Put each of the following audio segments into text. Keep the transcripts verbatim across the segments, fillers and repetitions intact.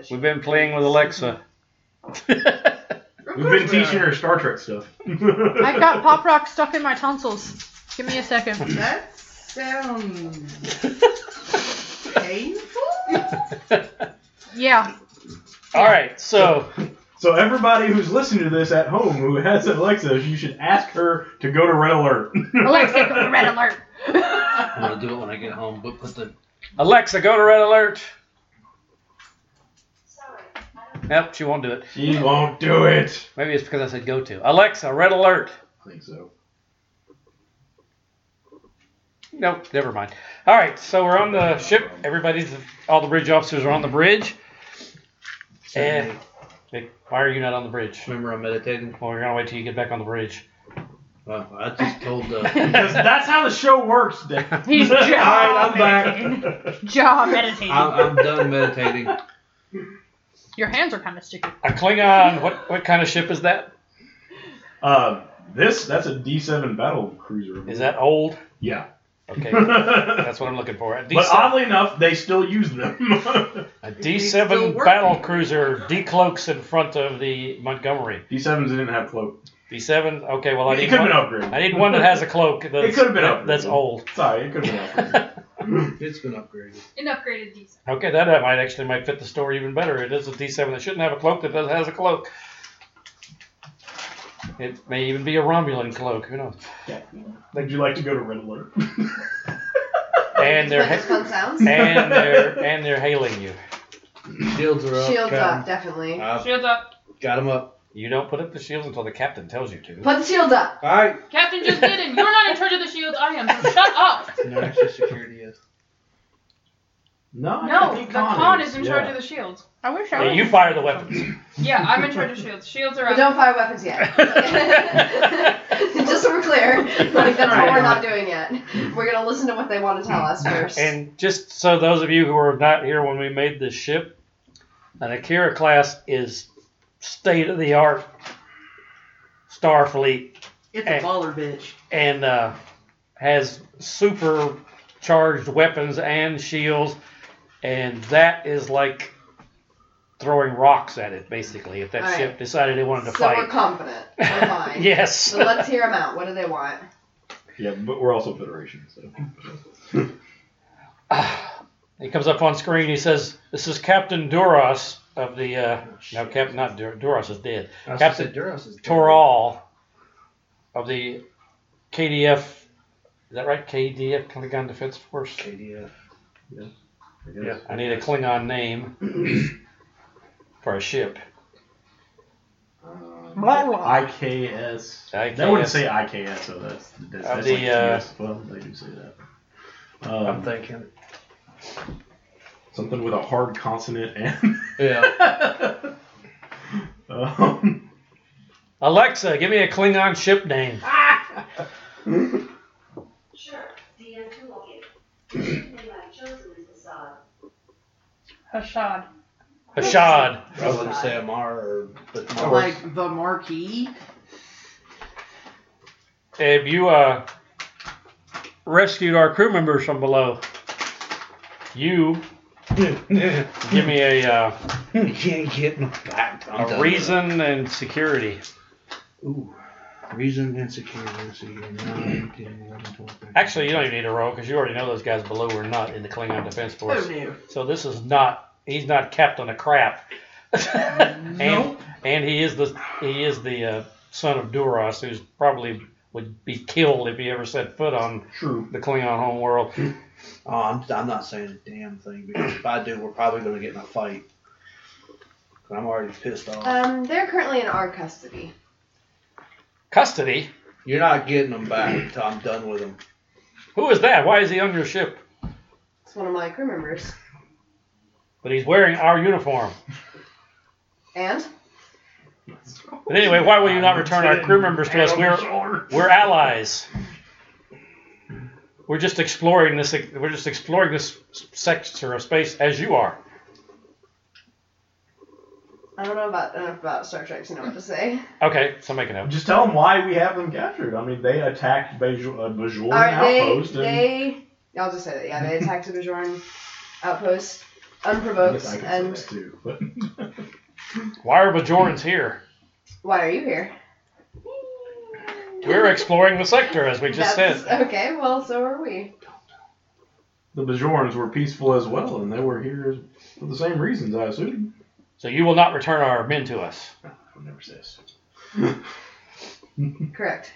that she We've been playing with Alexa. We've been teaching her Star Trek stuff. I've got Pop Rock stuck in my tonsils. Give me a second. That sounds painful. Yeah. All right, so So everybody who's listening to this at home who has an Alexa, you should ask her to go to Red Alert. Alexa, go to Red Alert. I'm gonna do it when I get home. But put the Alexa, go to Red Alert. Nope, she won't do it. She won't do it. Maybe it's because I said go to. Alexa, Red Alert. I think so. Nope, never mind. All right, so we're on the ship. Everybody's, all the bridge officers are on the bridge. And why are you not on the bridge? remember I'm meditating. Well, we're gonna wait till you get back on the bridge. Well, I just told the. Because that's how the show works, Dave. He's All right, jaw I'm back. meditating. Jaw meditating. I'm, I'm done meditating. Your hands are kind of sticky. A Klingon. What what kind of ship is that? Uh, this, that's a D seven battle cruiser. Is that old? Yeah. Okay, that's what I'm looking for. A D seven, But oddly enough, they still use them. a They D still seven work. battle cruiser decloaks in front of the Montgomery. D sevens didn't have cloak. D seven. Okay, well I It need could have one. been upgraded. I need one that has a cloak. That's, It could have been that- upgraded. That's old. Sorry, it could have been upgraded. It's been upgraded. An upgraded D seven. Okay, that might actually might fit the story even better. It is a D seven that shouldn't have a cloak that does has a cloak. It may even be a Romulan cloak. Who knows? Would you like to go to Red Alert? And they're Like fun sounds. and they're and they're hailing you. Shields are up. Shields Captain. up, definitely. I've Shields up. got them up. You don't put up the shields until the captain tells you to. Put the shields up. All right. Captain just did it. You're not in charge of the shields. I am. So shut up. No extra security is. No, No, I the think con is in yeah. charge of the shields. I wish I Yeah, was. you fire the weapons. Yeah, I'm in charge of shields. Shields are But up. don't fire weapons yet. Just so we're clear. Like, that's what we're not doing yet. We're going to listen to what they want to tell us first. And just so those of you who were not here when we made this ship, an Akira class is state of the art Starfleet It's a baller bitch. and uh, has supercharged weapons and shields, and that is like throwing rocks at it, basically, if that All right. ship decided they wanted to so fight. we're confident. We're fine. Yes. So let's hear them out. What do they want? Yeah, but we're also Federation, so. He comes up on screen. He says, "This is Captain Duras of the uh, no, Captain not Dur- Duras is dead. I was Captain gonna say Duras is dead. Toral of the K D F. Is that right? K D F Klingon Defense Force. K D F. I Yeah. guess. I need a Klingon name for a ship. Um, I K S. I K S. They wouldn't say I K S, so that's, that's, Of that's the, like T uh, S. Well, they do say that. Um, I'm thinking. Something with a hard consonant and. Yeah. um, Alexa, give me a Klingon ship name. Sure, D M two will give. The name I've chosen is Assad. Hashad. Ashad. I wouldn't say Amar or but Mar. Like the marquee. Have you uh, rescued our crew members from below? You give me a uh, You can't get me back. I'm done a with reason and security. it. Ooh. Reason and security. Let's see here. nine, ten, eleven, twelve, thirteen. Actually, you don't even need a roll because you already know those guys below are not in the Klingon Defense Force. Oh no. So this is not. He's not Captain of Crap. and, Nope. and he is the he is the uh, son of Duras, who's probably would be killed if he ever set foot on True. the Klingon homeworld. Oh, I'm, I'm not saying a damn thing because if I do, we're probably going to get in a fight. I'm already pissed off. Um, they're currently in our custody. Custody? You're not getting them back until I'm done with them. Who is that? Why is he on your ship? It's one of my crew members. But he's wearing our uniform. And? But anyway, why will you not return our crew members to us? We're we're allies. We're just exploring this. We're just exploring this sector of space as you are. I don't know about enough about Star Trek to know what to say. Okay, so make a note. Just tell them why we have them captured. I mean, they attacked Bajor, uh, Bajoran Alright, they, outpost. And they, I'll just say that, yeah, they attacked the Bajoran outpost. I unprovoked, guess I can and say that too. But Why are Bajorans here? why are you here? We're exploring the sector, as we just That's- said. Okay, well, so are we. the Bajorans were peaceful as well, and they were here for the same reasons, I assume. So you will not return our men to us. I'll never say this. Correct.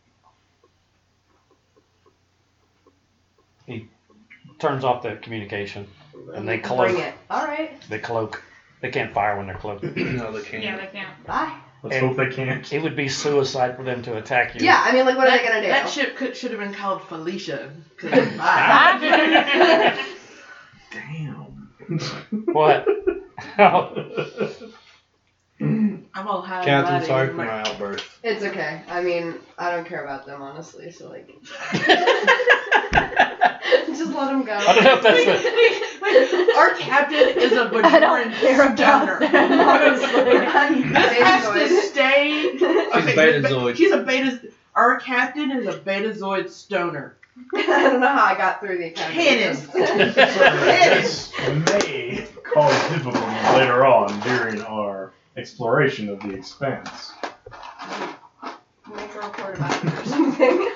Turns off the communication, and they Bring cloak. it. All right. They cloak. They can't fire when they're cloaked. No, they can't. Yeah, they can't. Bye. Let's And- hope they can't. It would be suicide for them to attack you. Yeah, I mean, like, what that, are they gonna do? That ship could, should have been called Felicia. 'Cause- bye. Damn. What? I'm all high and Captain, mighty sorry and for like- my outburst. It's okay. I mean, I don't care about them, honestly, so, like, just let them go. I don't know if that's the. Our captain is a I don't Bajoran care about stoner. them, honestly. I'm This has to Betazoid. stay. Okay, Betazoid. She's a beta. Our captain is a Betazoid stoner. I don't know how I got through the academy. Cannon. This may cause difficulties later on during our exploration of the expanse. Make a report about it or something.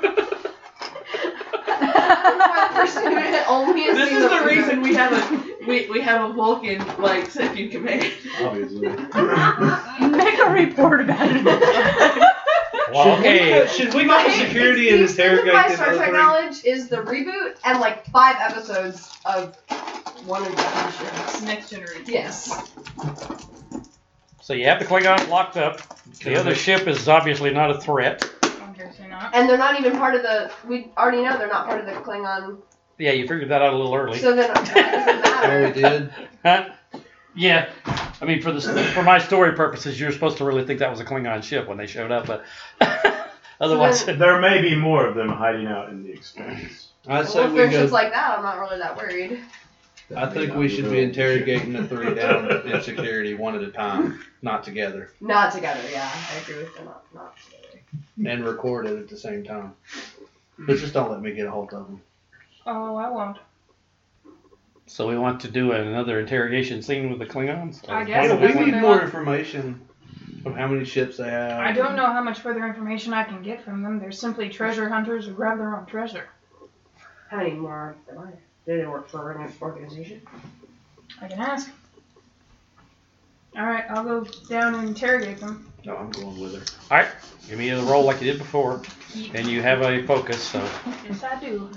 I don't know why the person who only has This seen is the movie- reason we have a we, we have a Vulcan like second command. Obviously. Make a report about it. Well, okay. Should we My- go to security and the extent of interrogate my this Star other Trek three? knowledge is the reboot and like five episodes of one of the shows. Next generation. Yes. So you have the Klingons locked up. The other ship is obviously not a threat. Obviously not. And they're not even part of the. We already know they're not part of the Klingon. Yeah, you figured that out a little early. So then it doesn't Oh, we matter. did? Huh? Yeah. I mean, for the for my story purposes, you're supposed to really think that was a Klingon ship when they showed up, but otherwise, There may be more of them hiding out in the expanse. I'd say Well, if we they're ships go. like that, I'm not really that worried. I think we should be interrogating the three down in security one at a time, not together, Not together, yeah. I agree with them. Not, not together. and record it at the same time. But just don't let me get a hold of them. Oh, I won't. so we want to do another interrogation scene with the Klingons. I Or guess one of we the that's what need they more want. information of how many ships they have. I don't know how much further information I can get from them. They're simply treasure hunters who grab their own treasure. How many more am I? Do they work for an organization? I can ask. Alright, I'll go down and interrogate them. No, I'm going with her. All right, give me a roll like you did before, and you have a focus. So Yes, I do.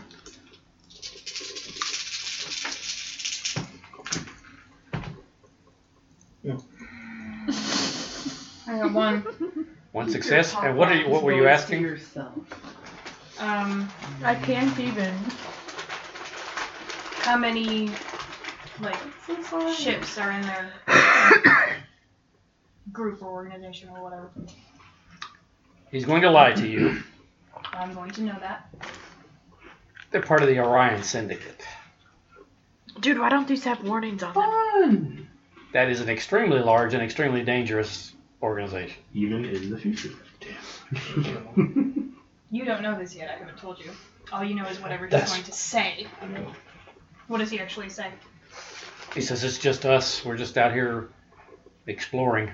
I got one. one success. And what are you? What were you asking? Yourself. Um, I can't even. how many, like, ships are in their group or organization or whatever? He's going to lie to you. I'm going to know that. They're part of the Orion Syndicate. Dude, why don't these have warnings on them? Fun. That is an extremely large and extremely dangerous organization. Even in the future. You don't know this yet. I haven't told you. All you know is whatever he's That's- going to say. What does he actually say? He says it's just us. We're just out here exploring.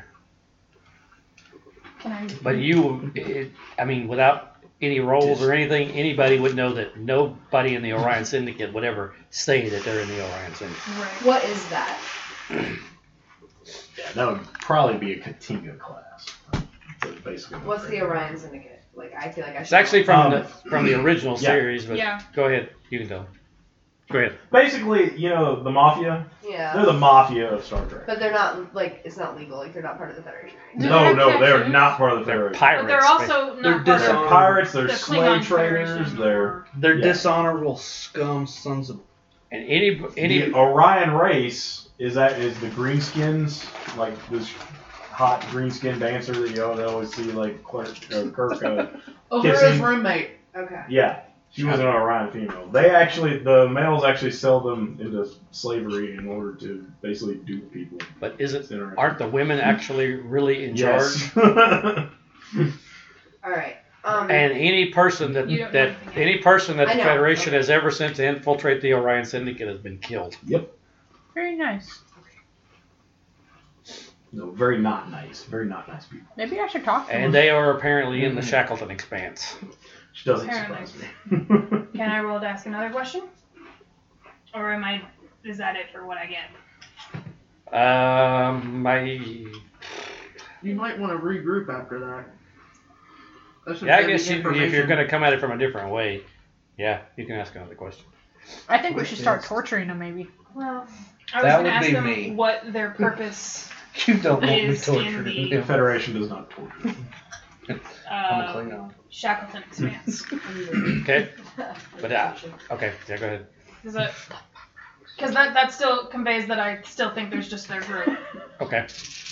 Can I? But you, it, I mean, without any roles or anything, anybody would know that nobody in the Orion Syndicate would ever say that they're in the Orion Syndicate. Right. What is that? Yeah, that would probably be a Katinga class. That's basically what What's they're- the Orion Syndicate? Like, I feel like I should. It's actually from Um, the from the original yeah. series, but Yeah. go ahead. You can tell. Go ahead. Basically, you know, the Mafia. Yeah. They're the Mafia of Star Trek. But they're not, like, it's not legal. Like, they're not part of the Federation. Do they No, have no, they're tattoos? not part of the They're Federation. pirates. But they're also They're not part They're of disarmed. pirates, they're the slave Klingon traders, Federation they're or- They're Yeah. dishonorable scum sons of. And any any the Orion race is that is the greenskins, like this hot greenskin dancer that you all- they always see, like Clark, uh, Kirk. Uh, Uhura's Kissing. roommate. Okay. yeah, she was an Orion female. They actually, the males actually sell them into slavery in order to basically dupe people. but is it It's interesting. aren't the women actually really in Yes. charge? Alright. Um, And any person that You don't know that anything yet. any person that I the know. Federation has ever sent to infiltrate the Orion Syndicate has been killed. Very nice. No, very not nice. Very not nice people. Maybe I should talk to And him. they are apparently in the Shackleton Expanse. Which doesn't Apparently. surprise me. Can I roll to ask another question? Or am I? Is that it for what I get? Um, my You might want to regroup after that. That's some yeah, I heavy guess you, if you're information. going to come at it from a different way, yeah, you can ask another question. I think we should start Yes. torturing him, maybe. Well, I was That going to would ask be them me. what their purpose. You don't want me Is in tortured. the- The Federation does not torture. I'm a Uh, Klingon. Shackleton Expanse. Okay, but uh, okay, yeah, go ahead. Because that, that still conveys that I still think there's just their group. Okay,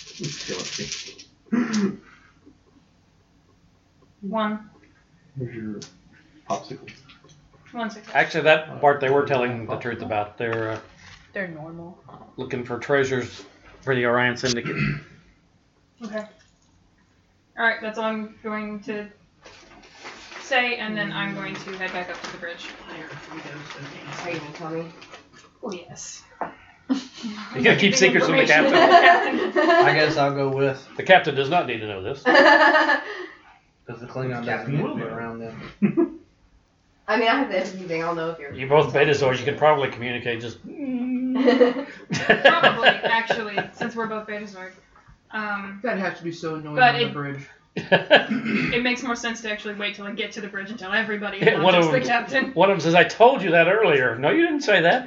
One. Here's your popsicle. One success. actually, that part they were telling the truth about. They're uh, They're normal. looking for treasures for the Orion Syndicate. Okay. Alright, that's all I'm going to say, and then I'm going to head back up to the bridge. Are you gonna tell me? Oh, yes. You gotta keep secrets from the captain. I guess I'll go with The captain does not need to know this. because the Klingon doesn't Captain get will to be know. around them. I mean, I have the empathy thing. I'll know if you're. You both Betazoids, you can probably communicate just. Probably, actually, since we're both Betazoid. Um, That has to be so annoying But on the it- bridge. it makes more sense to actually wait till I get to the bridge and tell everybody, and not One just of the them- captain. One of them says, "I told you that earlier." No, you didn't say that.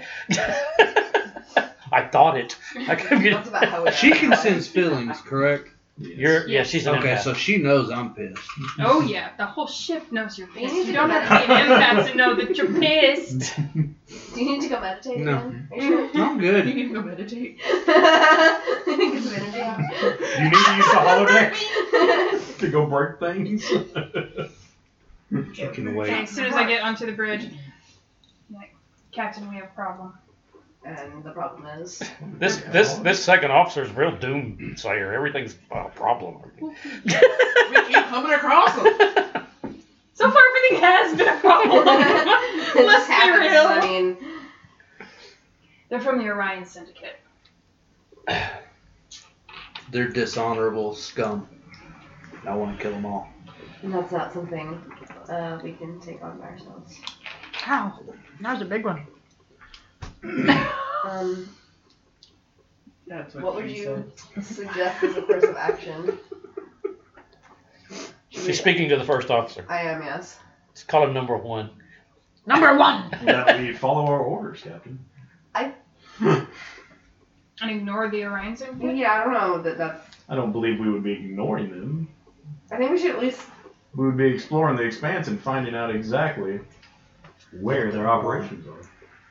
I thought it. I could be- That's about how we She are. can sense feelings, correct? You're, yeah, she's an Okay, empath. so she knows I'm pissed. Oh yeah, the whole ship knows you're You pissed. need You to don't go have to be an empath to know that you're pissed. Do you need to go meditate No. again? Are you sure? I'm You good. need to go meditate. Get some energy. You need to use the holodeck to go break things. You can Okay, wait. as soon as I get onto the bridge, I'm like, Captain, we have a problem. And the problem is. This this this second officer's real doomsayer. Everything's a problem. We keep coming across them. So far, everything has been a problem. It Let's just be happens. real. I mean, They're from the Orion Syndicate. They're dishonorable scum. I want to kill them all. that's not something uh, we can take on by ourselves. How? That was a big one. Um, That's what would she you said. suggest as a course of action? She's speaking to the first officer. I am, yes. Let's call him number one. Number one. That we follow our orders, Captain. And ignore the Orion Syndicate? Yeah, I don't know that that's. I don't believe we would be ignoring them. I think we should at least. We would be exploring the expanse and finding out exactly where their operations are.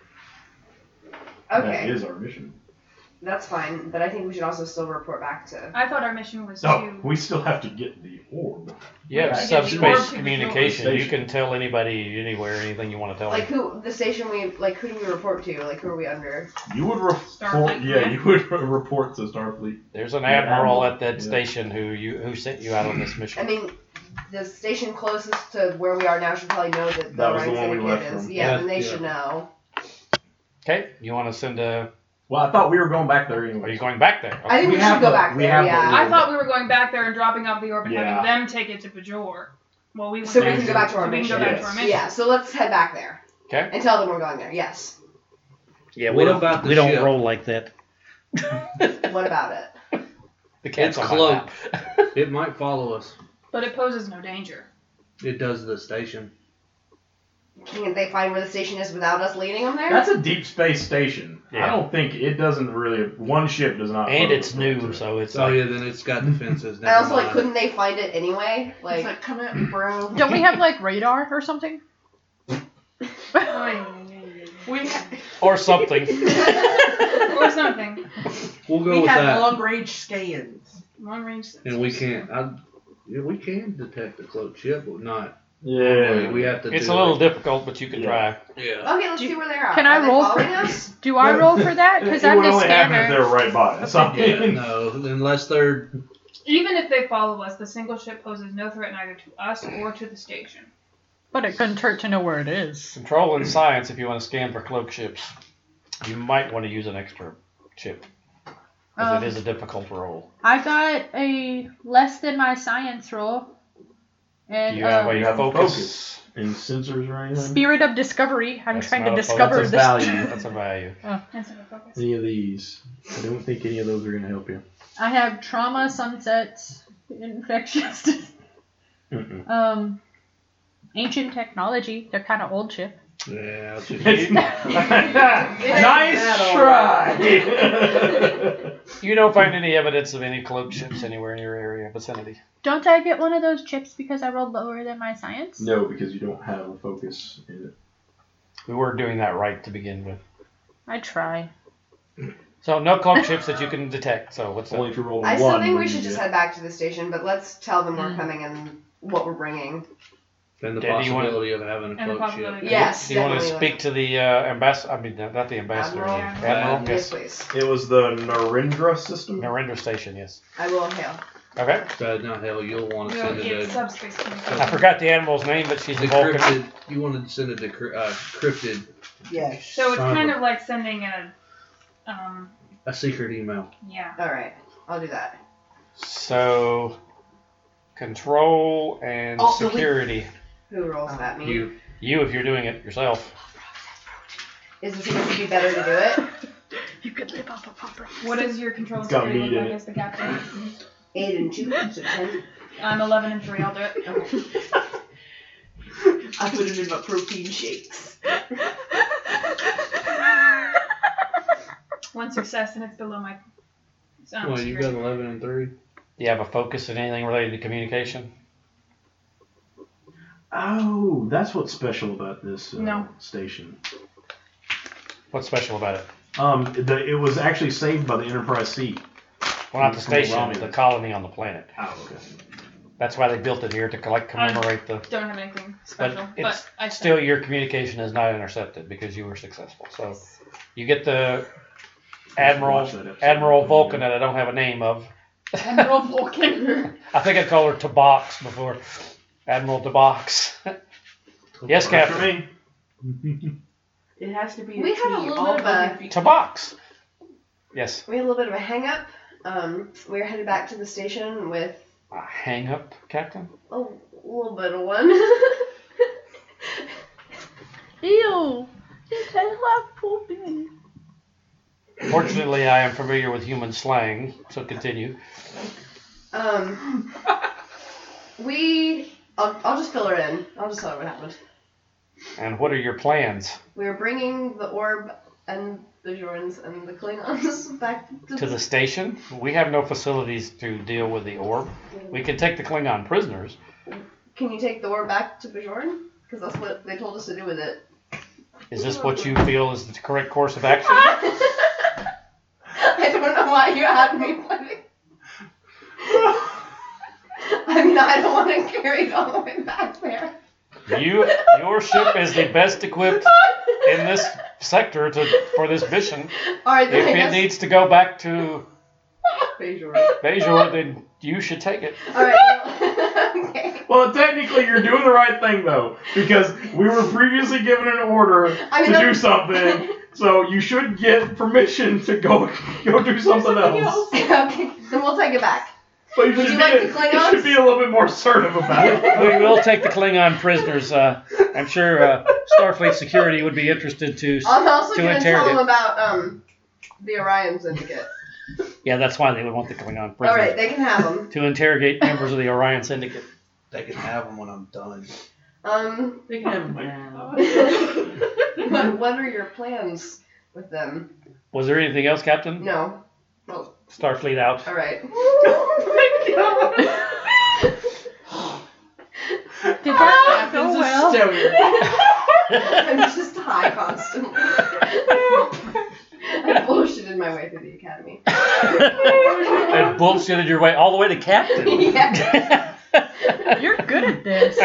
That Okay, is our mission. that's fine, but I think we should also still report back to. I thought our mission was No, to. we still have to get the orb. You have Right. subspace Orb to communication. You control. can tell anybody anywhere anything you want to tell Like them. who, the station we, like who do we report to? Like who are we under? You would report. Starfleet Yeah, command? you would report to Starfleet. There's an Yeah, admiral admiral. at that Yeah. station who you who sent you out on this mission. I mean, the station closest to where we are now should probably know that the That was the Orion one we Syndicate left is. from. Yeah, Yeah, then they yeah. should know. Okay, you want to send a? Well, I thought we were going back there anyway. Are you going back there? I think We we, have should go the- back we there. have the Yeah. I thought we were going back there and dropping off the orb and Yeah. having them take it to Bajor. Well, we went So we there can go back to our so we can mission. go back to Yes. our mission. Yeah, so let's head back there Okay. and tell them we're going there. Yes. Yeah, What about the we don't ship? roll like that. What about it? The cat's It's on my cloaked. lap. It might follow us. But it poses no danger. It does the station. Can't they find where the station is without us leading them there? That's a deep space station. Yeah. I don't think it doesn't really. One ship does not. And pose it's a threat to new, it. so it's Oh like yeah, then it's got defenses. and Never also, like, mind. couldn't they find it anyway? It's Like, like, come at me, bro. Don't we have like radar or something? We, ha- or something. Or something. We'll go we with have that. long range scans. Long range sensors. And we can't. I, yeah, we can detect a cloaked ship, but not. Yeah. We have to. It's do a little it. difficult, but you can Yeah. try. Yeah. okay, let's Do- see where they're at. can Are I they roll for- following us? Do I roll for that? It, Because it I'm would the only happen if they scanner. were right by us. Yeah, no, unless they're. Even if they follow us, the single ship poses no threat neither to us or to the station. But it couldn't hurt to know where it is. Control and science if you want to scan for cloak ships. You might want to use an extra chip. Because Um, it is a difficult roll. I got a less than my science roll. And Do you have um, a focus? Focus. And sensors or anything? Spirit of Discovery. I'm That's trying to not a discover focus. this. That's a value. That's a value. Instead of focus. Any of these? I don't think any of those are going to help you. I have trauma, sunsets, infectious, Mm-mm. um, ancient technology. They're kind of old ship. Yeah. I'll just- It's nice try. You don't find any evidence of any cloak ships anywhere in your area vicinity. Don't I get one of those chips because I rolled lower than my science? No, because you don't have a focus in it. We were doing that right to begin with. I try. So no cloak ships that you can detect. So what's Only that? if you roll a I one. still think we when should you just get- head back to the station, but let's tell them we're coming and what we're bringing. And the Yeah, do you wanna- possibility of having a And the cloak ship. possibility. Yes, Do you want to definitely. speak to the uh, ambassador? I mean, not the ambassador. Admiral? the Admiral? Yes, Yes. please. It was the Narendra system. Narendra Station. Yes. I will hail. Okay. But no, hell, you'll want to We'll send get it to subspace communication. I forgot the animal's name, but she's a Vulcan. decrypted. You want to send it to cryp- uh, cryptid, Yes. So it's Son of kind a- of like sending a, um, a secret email. yeah. All right, I'll do that. So, control and Oh, so we- security. Who rolls that? Me. You, you, if you're doing it yourself. Is it supposed to be better to do it? You could live off of popper. What does your control It's got security meat look in like it. as the captain? Eight and two, so ten. I'm eleven and three. I'll do it. Okay. I put it in my protein shakes. One success and it's below my. Um, Well, you got security. eleven and three. Do you have a focus in anything related to communication? Oh, that's what's special about this uh, No. station. What's special about it? Um, the, it was actually saved by the Enterprise C. Well, not the From station, Romulus. the colony on the planet. Oh, okay. That's why they built it here to collect, commemorate the. Don't have anything But special, it's but I still your communication is not intercepted because you were successful. So you get the Admiral Watch that episode. Admiral Vulcan that I don't have a name of. Admiral Vulcan. I think I called her Tabox before. Admiral Tabox. Yes, After Captain. me. It has to be. We a had a T. little All bit of a- Vulcan features. Tabox. Yes. We had a little bit of a hang up. Um, we were headed back to the station with A hang up, Captain. a little bit of one. Ew. You taste like poopy. Fortunately, I am familiar with human slang, so continue. um, we. I'll, I'll just fill her in. I'll just tell her what happened. And what are your plans? We were bringing the orb and the Jorans and the Klingons back to, To the station? We have no facilities to deal with the orb. We can take the Klingon prisoners. Can you take the orb back to Bajoran? Because that's what they told us to do with it. Is this what you feel is the correct course of action? I don't know why you had me putting. I mean, I don't want to carry it all the way back there. You, your ship is the best equipped in this sector to for this mission. All right, then If I it guess. needs to go back to Bajor. Bajor, then you should take it. All right. Okay. Well, technically, you're doing the right thing, though, because we were previously given an order I mean, to do I'm- something, so you should get permission to go go do something else. Okay, then we'll take it back. But you Would should, you be, like the you Klingons? should be a little bit more assertive about it. We will take the Klingon prisoners. Uh, I'm sure uh, Starfleet security would be interested to. I'm also To going to tell interrogate. them about um the Orion Syndicate. Yeah, that's why they would want the Klingon All prisoners right, they can have them. to interrogate members of the Orion Syndicate. They can have them when I'm done. Um, They can have them now. what, what are your plans with them? Was there anything else, Captain? No. Well, Starfleet out. all right. Did that not go Captain's a well? stoner. I'm just high constantly. I bullshitted my way through the academy. And bullshitted your way all the way to Captain. Yeah. You're good at this.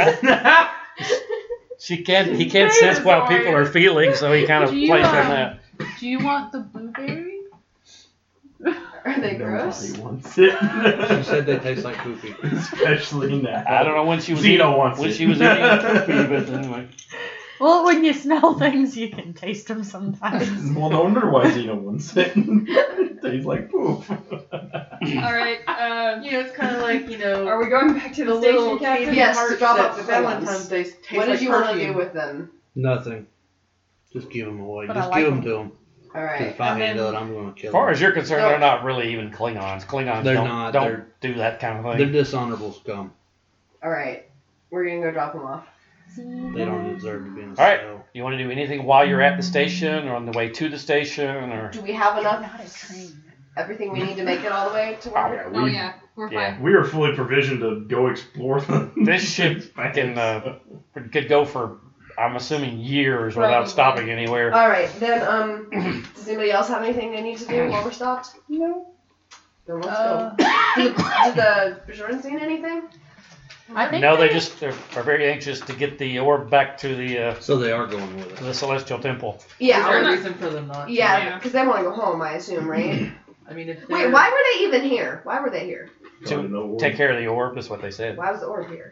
She can't. He can't sense what people are feeling, so he kind of Do you, plays um, on that. Do you want the blueberry? Are they gross? Nobody wants She it. said they taste like poopy. Especially now. I don't know when she was Zeno eating, wants when it. she was eating poopy, but anyway. Well, when you smell things, you can taste them sometimes. Well, no wonder why Xena wouldn't sit. Tastes like poop. Alright, uh, You know, it's kind of like, you know, are we going back to the, the station, little Captain? candy Yes, to hearts drop that off the Valentine's balloons. Day taste What like did you want to perfume. do with them? Nothing. Just give them away. But I Just like give them them. to them. All If right. I and handle then- it, I'm going to kill As far them. as you're concerned, No. they're not really even Klingons. Klingons They're don't, not, don't they're- do that kind of thing. They're dishonorable scum. All right. We're gonna go drop them off. They don't deserve to be in the All right. cell. You want to do anything while you're at the station or on the way to the station or? Do we have enough? Not a train. Everything we need to make it all the way to Oh, work? yeah, Oh we, yeah, we're Yeah. fine. we are fully provisioned to go explore the. This ship can uh, could go for, I'm assuming, years without Probably. stopping anywhere. All right. Then, um, does anybody else have anything they need to do while we're stopped? No. Then let's Uh, go. Did the, did the Bajoran seen anything? I think No, they just are, are very anxious to get the orb back to the uh, So they are going with to it. the Celestial Temple. Yeah. Is there or- a reason for them not to? Yeah, Yeah. because they want to go home, I assume, right? I mean, if Wait, they're- why were they even here? Why were they here? To take care of the orb is what they said. Why was the orb here?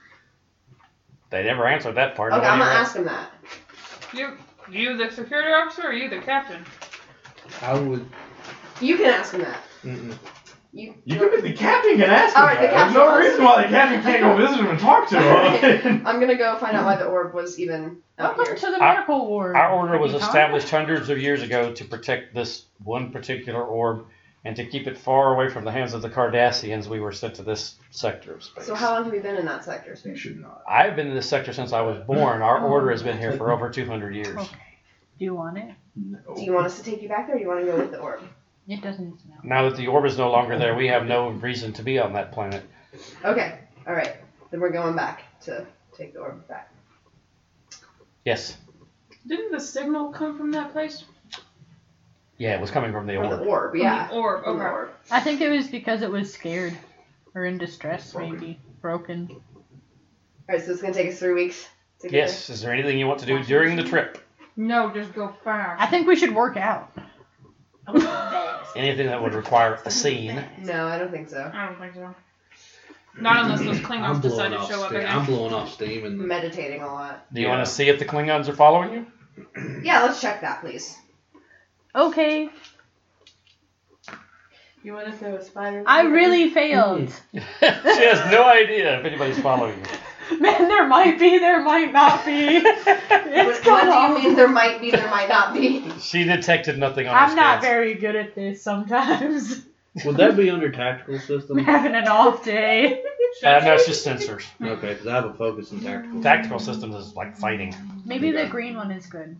They never answered that part. Okay, I'm Nobody gonna asked. ask him that. You, you the security officer, or you the captain? I would. You can ask him that. Mm-mm. You. You can be the captain can ask him All right, the that. There's captain no wants- reason why the captain can't go visit him and talk to him. I'm gonna go find out why the orb was even up Welcome here. to the Our- medical ward. Our order Have was you gone? established hundreds of years ago to protect this one particular orb and to keep it far away from the hands of the Cardassians. We were sent to this sector of space. So how long have you been in that sector? You Space? should not. I've been in this sector since I was born. Our order has been here for over two hundred years. Okay. Do you want it? No. Do you want us to take you back there, or do you want to go with the orb? It doesn't smell. Now that the orb is no longer there, we have no reason to be on that planet. Okay. All right. Then we're going back to take the orb back. Yes. Didn't the signal come from that place? Yeah, it was coming from the From orb. the orb, From yeah. the orb. From the Okay. orb. I think it was because it was scared or in distress, Broken. maybe broken. All right. So it's gonna take us three weeks. To get Yes. Is there anything you want to do during the trip? No, just go fast. I think we should work out. Anything that would require a scene? there? No, I don't think so. I don't think so. Not unless those I'm Klingons decide blowing to off show up steam. again. I'm blowing off steam and Meditating a lot. Do you Yeah. want to see if the Klingons are following you? Yeah. Let's check that, please. Okay. You want to throw a spider? I really failed. She has no idea if anybody's following you. Man, there might be, there might not be. It's What, what gone. do you mean there might be, there might not be? She detected nothing on her I'm not scans. very good at this sometimes. would that be under tactical I'm system? having an off day. Uh, no, it's just sensors. Okay, because I have a focus in tactical. Tactical systems is like fighting. Maybe the green one is good.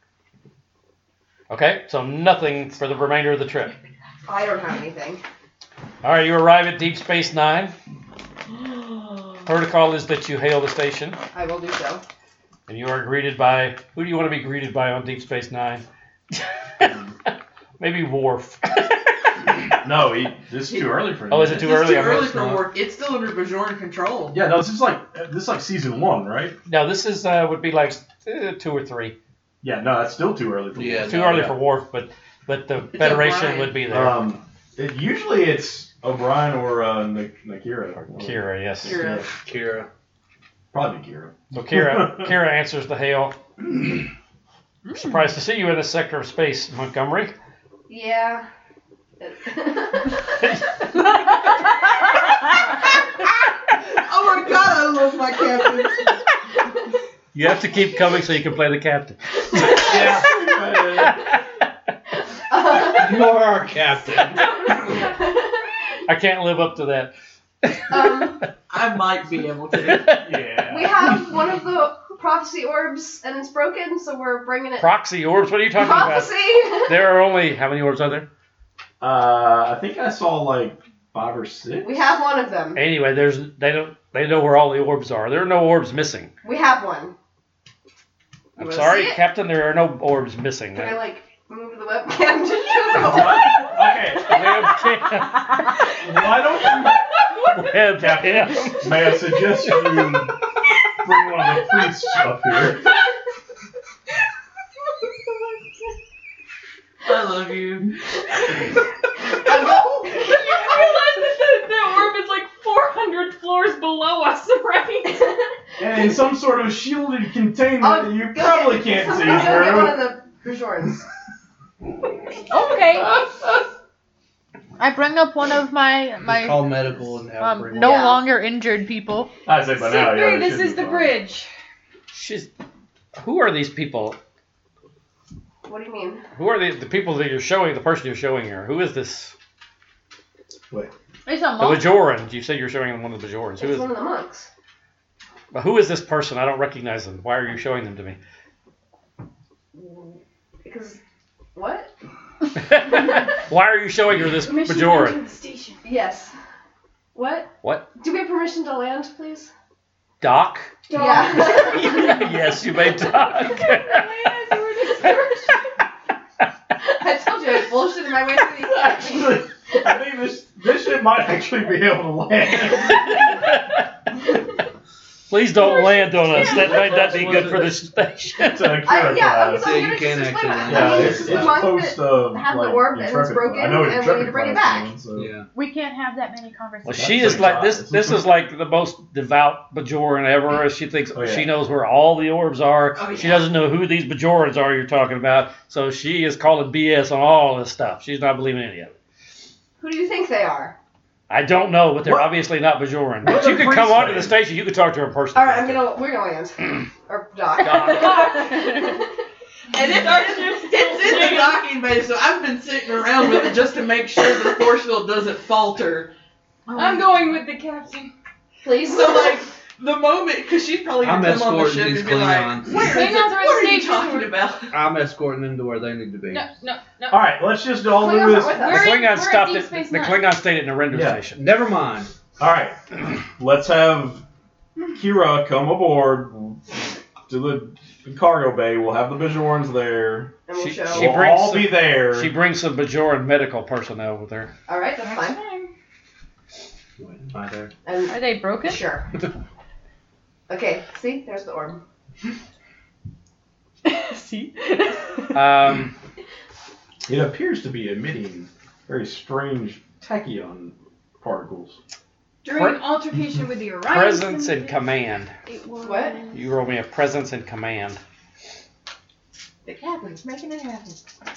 Okay, so nothing for the remainder of the trip. I don't have anything. All right, you arrive at Deep Space Nine. Protocol is that you hail the station, I will do so. and you are greeted by. Who do you want to be greeted by on Deep Space Nine? Maybe Worf. No, he, this is too early for him. Oh, is it This too is early? too I'm early not- for work. It's still under Bajoran control. Yeah, no, this is like this is like season one, right? No, this is uh, would be like uh, two or three. Yeah, no, that's still too early for Yeah, me. Too no, early yeah. for Worf, but but the It's Federation O'Brien. would be there. Um, it, usually it's O'Brien or uh, Nik- Nakira. Or Kira, yes. Kira. Yeah, Kira. probably Kira. So Kira, Kira answers the hail. Surprised to see you in this sector of space, Montgomery. Yeah. Oh my god, I love my captain. You have to keep coming so you can play the captain. Yeah. You are our captain. I can't live up to that. um, I might be able to. yeah. we have one of the prophecy orbs, and it's broken, so we're bringing it. Proxy orbs? What are you talking prophecy. about? There are only how many orbs are there? Uh, I think I saw like five or six. We have one of them. Anyway, there's they don't they know where all the orbs are. There are no orbs missing. We have one. You I'm wanna sorry, see it? Captain. There are no orbs missing. Can I like move the webcam to show the Okay. Webcam. Why don't you? Webcam. May I suggest you bring one of the priests up here? I love you. You realize that the, the orb is like four hundred floors below us, right? And in some sort of shielded containment Oh, that you go probably get, can't see somebody go get one through. of the Bajorans. Okay. I bring up one of my Just my call medical and have um, bring no Yeah. longer injured people. I say by now, yeah. Siegfried, it this should is be the fine. bridge. She's. Who are these people? What do you mean? Who are the, the people that you're showing? The person you're showing here. Who is this? It's a The monk. Bajoran. You said you're showing them one of the Bajorans. Who It's is? one of the monks. But who is this person? I don't recognize them. Why are you showing them to me? Because what? Why are you showing her this Permission to Bajoran? enter the station. Yes. What? What? Do we have permission to land, please? Doc? Yeah. Yes, you may doc. I told you I bullshit my way through these. Actually, I think this this ship might actually be able to land. Please don't land on us. That might not be good for the station. It's a I, Kira yeah, I'm class. sorry, Yeah, you I'm can gonna just actually explain land. that. Yeah, I mean, it's, it's it's the ones post that of have the like orb and it's Intrepid broken, class. I know and we need Intrepid to bring it class back. is one, so- Yeah. We can't have that many Well, conversations. she That's is like this. pretty This tries. is like the most devout Bajoran ever. She thinks Oh, yeah. she knows where all the orbs are. Oh, She yeah. doesn't know who these Bajorans are you're talking about. So she is calling B S on all this stuff. She's not believing any of it. Who do you think they are? I don't know, but they're What? obviously not Bajoran. What But you are could come priests onto the saying? station. You could talk to her in person. All right, I'm gonna. We're gonna land. or dock. And it's, it's, it's in the docking bay, so I've been sitting around with it just to make sure the force field doesn't falter. I'm going with the captain. Please. So, like, the moment, because she's probably I'm going to come on the escorting ship these and be like, Klingons. where is Klingons it? are in What are the you station. talking about? I'm escorting them to where they need to be. No, no, no. All right, let's just all do Klingons this. are with The us. We're in- Klingons we're stopped in Deep at Space the Nine. Klingon stayed at the render Yeah. station. Never mind. All right, let's have Kira come aboard to the cargo bay. We'll have the Bajorans there. And we'll She- show. she We'll brings all some- be there. She brings some Bajoran medical personnel with her. All right, that's That's fine. fine. Right there. And Are they broken? sure. Okay. See, there's the orb. See? Um, It appears to be emitting very strange tachyon particles. During Pre- an altercation with the Orion presence and syndicate, command. it was... What? You roll me a presence and command. The captain's making it happen.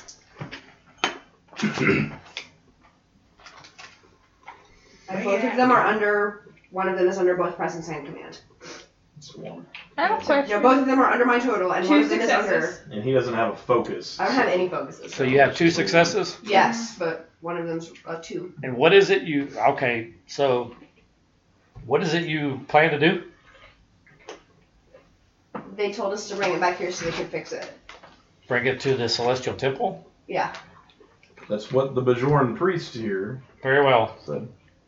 And both of them are under. One of them is under both presence and command. It's one. I have a No, question. both of them are under my total, and one Two of them is successes. under. And he doesn't have a focus. I don't have any focuses. So you have two successes? Yes, but one of them's a two. And what is it you, okay, so what is it you plan to do? They told us to bring it back here so they could fix it. Bring it to the Celestial Temple? Yeah. That's what the Bajoran priest here Very well. said.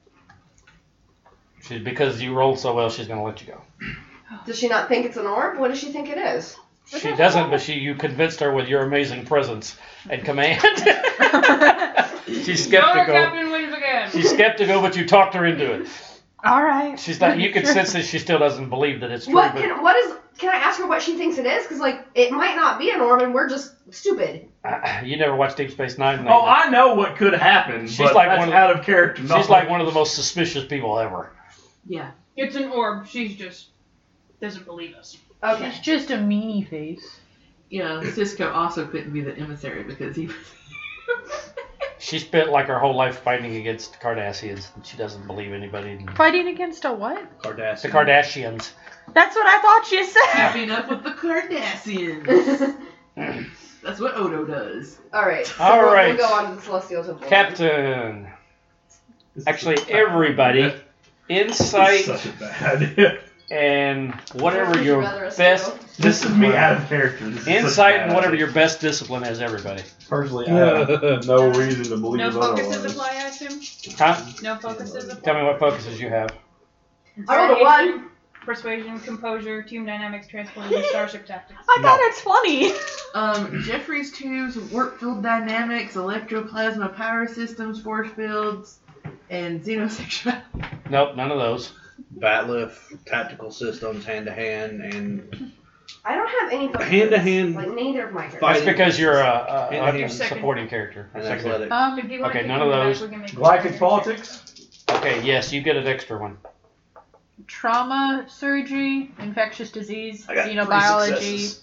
She, because you rolled so well, she's going to let you go. Does she not think it's an orb? What does she think it is? She doesn't, but she you convinced her with your amazing presence and command. She's Your skeptical. captain wins again. She's skeptical, but you talked her into it. All right. She's not. You can sense that she still doesn't believe that it's true. What But can what is? Can I ask her what she thinks it is? Because like it might not be an orb, and we're just stupid. uh, you never watched Deep Space Nine. Oh, I know what could happen, She's but like that's one of- out of character. She's knowledge. like one of the most suspicious people ever. Yeah. It's an orb. She's just doesn't believe us. Okay. She's just a meanie face. Yeah, Cisco also couldn't be the emissary because he was. She spent like her whole life fighting against Cardassians, and she doesn't believe anybody. Fighting against a what? Cardassian. The Kardashians. That's what I thought you said. Keeping up with the Cardassians. That's what Odo does. All right. So All we'll, right. We'll go on to the Celestial Temple. Captain. Actually, everybody, This insight is such a bad idea. and whatever Would you your rather us best go? This is me out of character. This is such a insight bad and whatever idea. your best discipline is, everybody. Personally, I have no reason to believe No focuses otherwise. apply, I assume. Huh? No focuses apply. Tell me what focuses you have. I rolled a one. Persuasion, composure, team dynamics, transporting, and starship tactics. I thought it's funny. Um, Jeffrey's tubes, warp field dynamics, electroplasma power systems, force fields, and xenosexuality. Nope, none of those. Batlift, tactical systems, hand to hand, and I don't have any focuses. Hand-to-hand Like neither of my characters. That's Fighting. because you're a, a, And a you're second. supporting character. and Second. athletic. Um, If you want Okay, to none come of back, those. we can make Galactic politics? Okay, yes, you get an extra one. trauma surgery, infectious disease, I got three xenobiology, successes.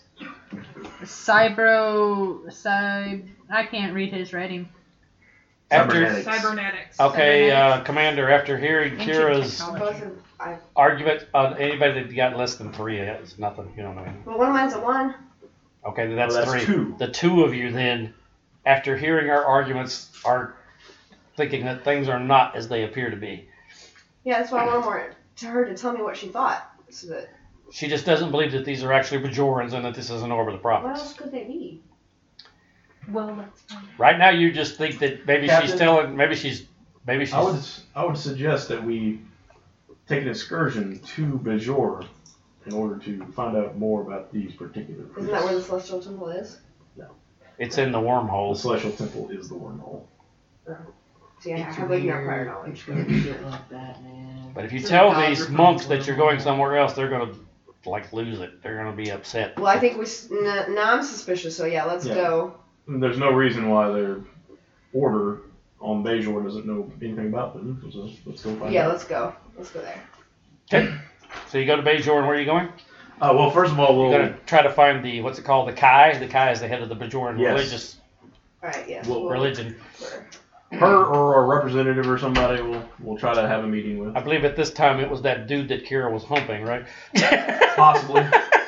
cybro, cy, I can't read his writing. After, Cybernetics. Cybernetics. okay, Cybernetics. uh, Commander, after hearing Ancient Kira's technology. Both of I. argument on anybody that got less than three, it's nothing. You don't know anything. Well, one of mine's a one. Okay, then that's, Oh, that's three. two. The two of you then, after hearing our arguments, are thinking that things are not as they appear to be. Yeah, that's why I want more to her to tell me what she thought, so that She just doesn't believe that these are actually Bajorans and that this is an orb of the what prophets. else could they be? Well, let's find Right now, you just think that maybe she's Captain? telling, maybe she's, maybe she's. I would I would suggest that we take an excursion to Bajor in order to find out more about these particular priests. Isn't that where the Celestial Temple is? It's in the The wormholes. Celestial Temple is the wormhole. See, I It's have like no weird. prior knowledge. It's gonna be shit like that, man. But if you So tell gods these are from monks the that you're going wormhole. somewhere else, they're gonna like lose it. They're gonna be upset. Well, I think we. s- N- now I'm suspicious, so yeah, let's Yeah. go. And there's no reason why their order on Bajor doesn't know anything about them. So let's go find Yeah, out. let's go. Let's go there. Okay. So you go to Bajor, and where are you going? Uh, well, first of all, You're we'll gonna try to find the what's it called, the Kai. The Kai is the head of the Bajoran Yes. religious All right. Yes. Well, we'll- religion. we're- her or a representative or somebody will will try to have a meeting with. I believe at this time it was that dude that Kira was humping, right? Possibly.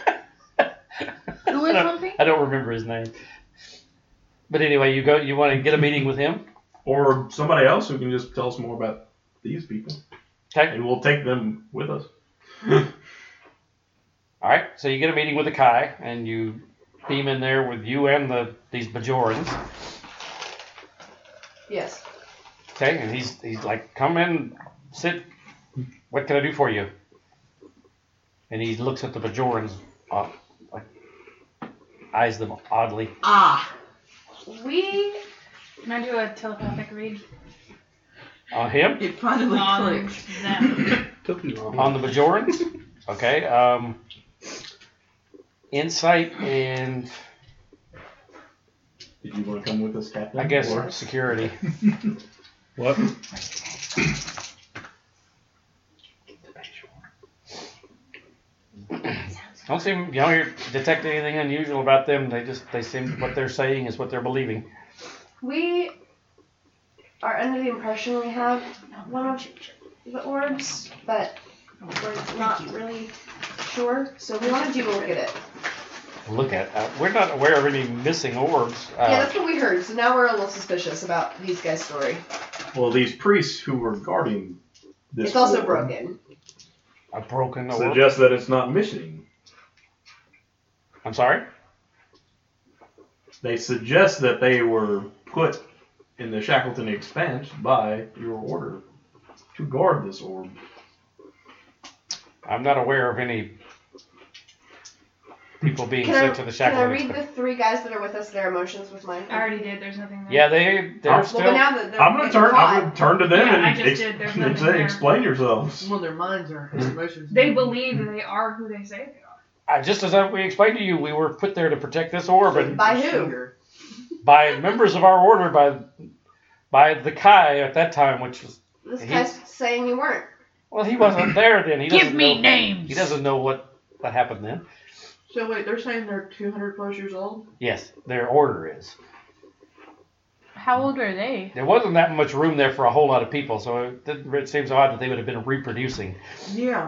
Who I is don't- humping? I don't remember his name. But anyway, you go. You want to get a meeting with him? Or somebody else who can just tell us more about these people. Okay. And we'll take them with us. All right. So you get a meeting with the Kai, and you beam in there with you and the these Bajorans. Yes. Okay, and he's he's like, come in, sit. What can I do for you? And he looks at the Bajorans, uh, like eyes them oddly. Ah! We. Can I do a telepathic read On him, It finally on clicked. them? Took too long. on the Bajorans. Okay. Um, insight and Did you want to come with us, Captain? I guess Or- security. What? Don't seem you don't hear, detect anything unusual about them. They just they seem what they're saying is what they're believing. We are under the impression we have one of the orbs, but we're not really sure. So we want to do a look at it. Look at uh, we're not aware of any missing orbs. Uh, Yeah, that's what we heard. So now we're a little suspicious about these guys' story. Well, these priests who were guarding this It's also orb broken. a broken orb. suggest that it's not missioning. I'm sorry. They suggest that they were put in the Shackleton Expanse by your order to guard this orb. I'm not aware of any people being Can I, sent to the can I Shackleton read Express. the three guys that are with us, their emotions with mine? I already did. There's nothing there. Yeah, they they're Well, Well, still. but now that they're I'm gonna getting turn. caught, I'm gonna turn to them Yeah, I and, just ex- did. There's and nothing say, there. explain yourselves. Well, their minds are his emotions. They believe that they are who they say they are. Uh, just as we explained to you, we were put there to protect this orb, and by who? Sugar. by members of our order, by by the Kai at that time, which was This He- guy's saying you weren't. well, he wasn't there then. He doesn't Give me know, names. He doesn't know what what happened then. So wait, they're saying they're two hundred plus years old? Yes, their order is. How old are they? There wasn't that much room there for a whole lot of people, so it, didn't- it seems odd that they would have been reproducing. Yeah.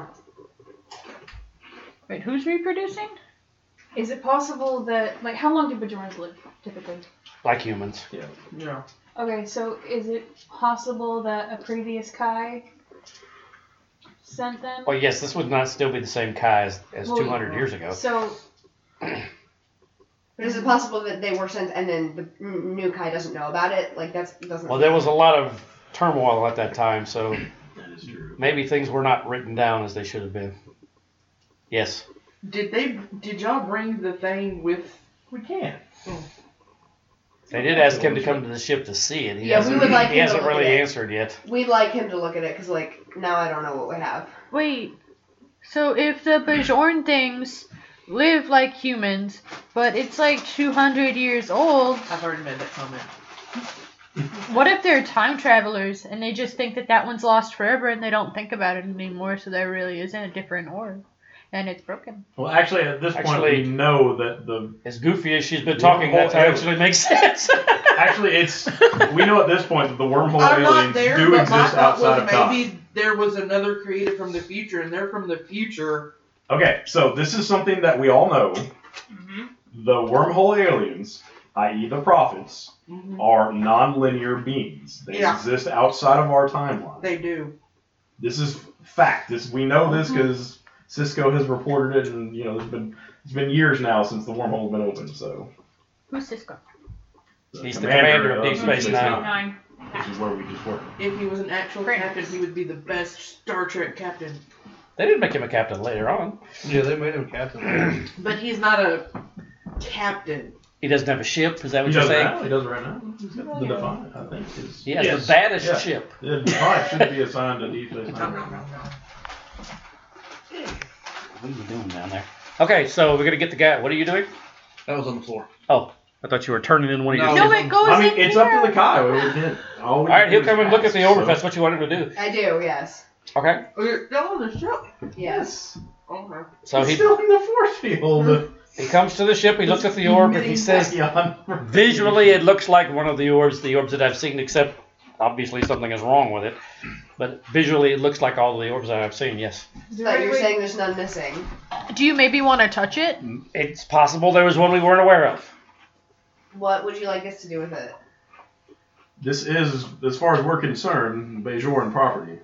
Wait, who's reproducing? Is it possible that, like, how long do Bajorans live typically? Like humans. Yeah. Okay, so is it possible that a previous Kai sent them? Well, yes, this would not still be the same Kai as, as Well, two hundred years ago. So, But is it possible that they were sent and then the n- new Kai doesn't know about it? Like that's doesn't. Well, there was a lot of turmoil at that time, so That is true. maybe things were not written down as they should have been. Yes. Did they? Did y'all bring the thing with? We can't. They did ask him to come to the ship to see it. He Yeah, we hasn't, would like he him to hasn't look really at it. answered yet. We'd like him to look at it because like now I don't know what we have. Wait, so if the Bajorn things live like humans, but it's like two hundred years old, I've already made that comment. What if they're time travelers and they just think that that one's lost forever and they don't think about it anymore, so there really isn't a different orb and it's broken? Well, actually, at this point, Actually- we know that the As goofy as she's been The talking, wormhole that aliens. actually makes sense. actually it's we know at this point that the wormhole I'm not aliens there, do but my exist thought outside of was time. maybe there was another created from the future, and they're from the future. Okay, so this is something that we all know. Mhm. The wormhole aliens, that is the prophets, Mhm. are non-linear beings. They Yeah. exist outside of our timeline. They do. This is fact. This we know this because Cisco has reported it, and you know it's been it's been years now since the wormhole's been open. So Who's Cisco? He's the commander of Deep Space Nine. Nine. which is where we just were. If he was an actual Great. captain, he would be the best Star Trek captain. They didn't make him a captain later on. Yeah, they made him captain. But he's not a captain. He doesn't have a ship. Is that He what you're does it saying? now. He does it right now. The Defiant, I think. Is, He has yes. the baddest Yeah. ship. The Defiant should be assigned to Deep Space Nine. What are you doing down there? Okay, so we're gonna get the guy. What are you doing? That was on the floor. Oh, I thought you were turning in one of your. No. No, it goes I mean, in it's here. up to the Kai. We did. All, All we right, do he'll is come and look at ask, the so- overpass. What you want him to do? I do, yes. Okay, Oh, you're still on the ship? Yes. Okay. so He's he still in the force field. he comes to the ship. He looks at the orb and he says, Tachyon. visually, it looks like one of the orbs, the orbs that I've seen, except obviously something is wrong with it. But visually, it looks like all the orbs that I've seen. Yes, So you're saying there's none missing. Do you maybe want to touch it? it's possible there was one we weren't aware of. What would you like us to do with it? This is, as far as we're concerned, Bajoran property.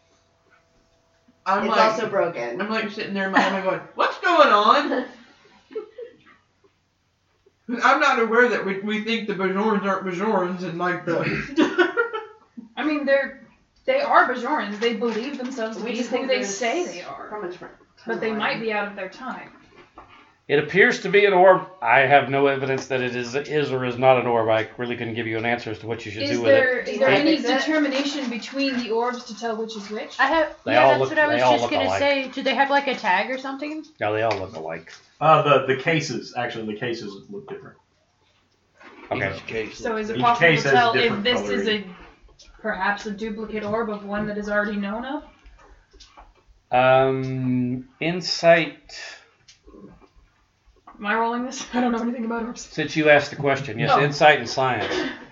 I'm it's like, also broken. I'm like sitting there in my mind going, what's going on? I'm not aware that we, we think the Bajorans aren't Bajorans and like the. I mean, they're they are Bajorans. They believe themselves to We be just who think they there's say they are, From a different but they timeline. might be out of their time. It appears to be an orb. I have no evidence that it is is or is not an orb. I really couldn't give you an answer as to what you should Is do with it. there is there Yeah. any Fix it. determination between the orbs to tell which is which? I have. They yeah, all that's look- what I they was all just look gonna alike. say. Do they have like a tag or something? No, they all look alike. Uh, the, the cases, actually, the cases look different. Okay. Each case. So is it Each possible case to has tell if different this is coloring. a perhaps a duplicate orb of one that is already known of? Um, insight. Am I rolling this? I don't know anything about orbs. Since you asked the question, yes, Oh. insight and science.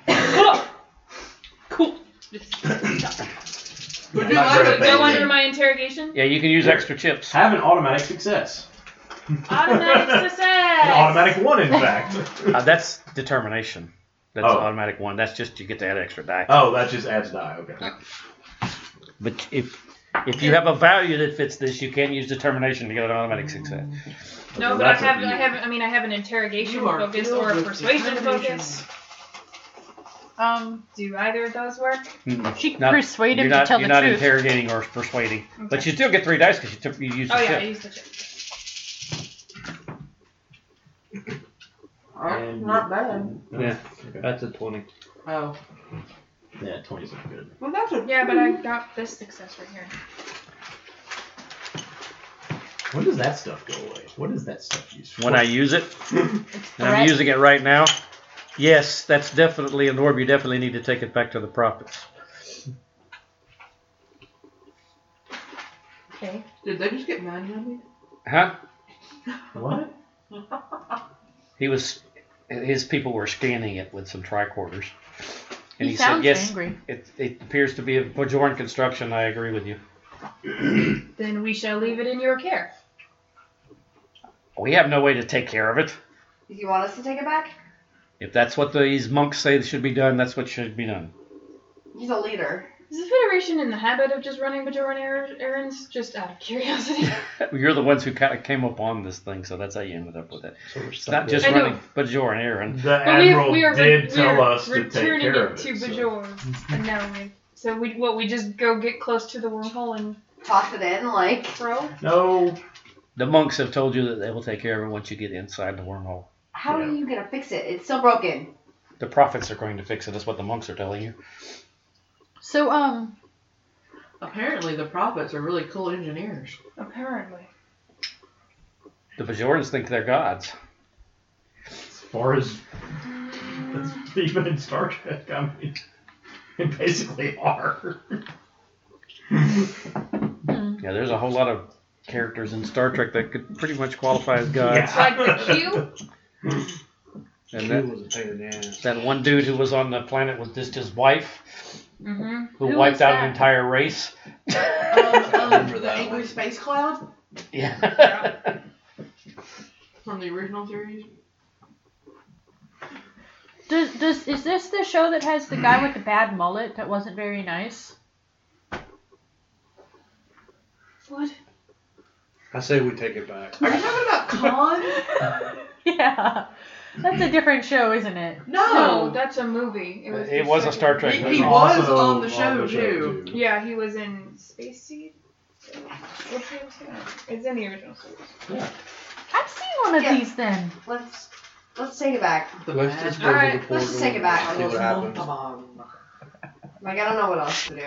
Cool. Would you Not like great. to Go under my interrogation. Yeah, you can use extra chips. Have an automatic success. Automatic success. An automatic one, in fact. Uh, that's determination. That's Oh. automatic one. That's just you get to add extra die. Oh, that just adds die. Okay. But if if you have a value that fits this, you can use determination to get an automatic success. No, Okay, but I that's have up to I you. have I mean I have an interrogation You are focus filled or a with persuasion determination. focus. Um, Do either of those work? Mm-mm. she Not- persuade him you're to not, tell you're the not truth. interrogating or persuading, but Okay. you still get three dice because you took you used the Oh yeah, I chip. used the chip. Oh, not bad. Yeah, Okay. that's a twenty. Oh. Yeah, twenty's not good. Well, that's a. Yeah, but I got this success right here. When does that stuff go away? What is that stuff used for? When I use it, and I'm threat. using it right now, yes, that's definitely an orb. You definitely need to take it back to the prophets. Okay. Did they just get mad at me? Huh? What? He was, his people were scanning it with some tricorders. And He he, sounds said, yes, angry. it, it appears to be a Bajoran construction. I agree with you. Then we shall leave it in your care. We have no way to take care of it. Do you want us to take it back? If that's what these monks say should be done, that's what should be done. He's a leader. Is the Federation in the habit of just running Bajoran er- errands? Just out of curiosity. You're the ones who kind of came up on this thing, so that's how you ended up with it. So we're It's stuck not with just I know. running Bajoran errand. The But we, admiral we are did we tell are us to take returning care it of to it. so- Bajor. And now we so we what we just go get close to the wormhole and Toss it in, like. throw. No. The monks have told you that they will take care of it once you get inside the wormhole. How Yeah. are you gonna fix it? It's still broken. The prophets are going to fix it. That's what the monks are telling you. So, um, Apparently, the prophets are really cool engineers. Apparently. The Bajorans think they're gods. As far as as even in Star Trek, I mean, they basically are. Yeah, there's a whole lot of characters in Star Trek that could pretty much qualify as gods. Yeah. Like the Q? And Q that, was a pain in the ass. that one dude who was on the planet with just his wife, Mm-hmm. who, Who wiped was out that? an entire race. Um, um, remember the that Angry one. Space Cloud Yeah. from the original series. Does, does is this the show that has the guy with the bad mullet that wasn't very nice? What? I say we take it back. Are you talking about Khan? Yeah. That's a different show, isn't it? No, No. that's a movie. It was, It the was a second- Star Trek He- movie. he was Also on the show, too. Yeah, he was in Space Seed. What's the other one? It's in the original series. I've seen one of Yeah. these then. Let's let's take it back. The Let's bad just go Alright, to the portal. let's just take it back. and See what happens. Like I don't know what else to do.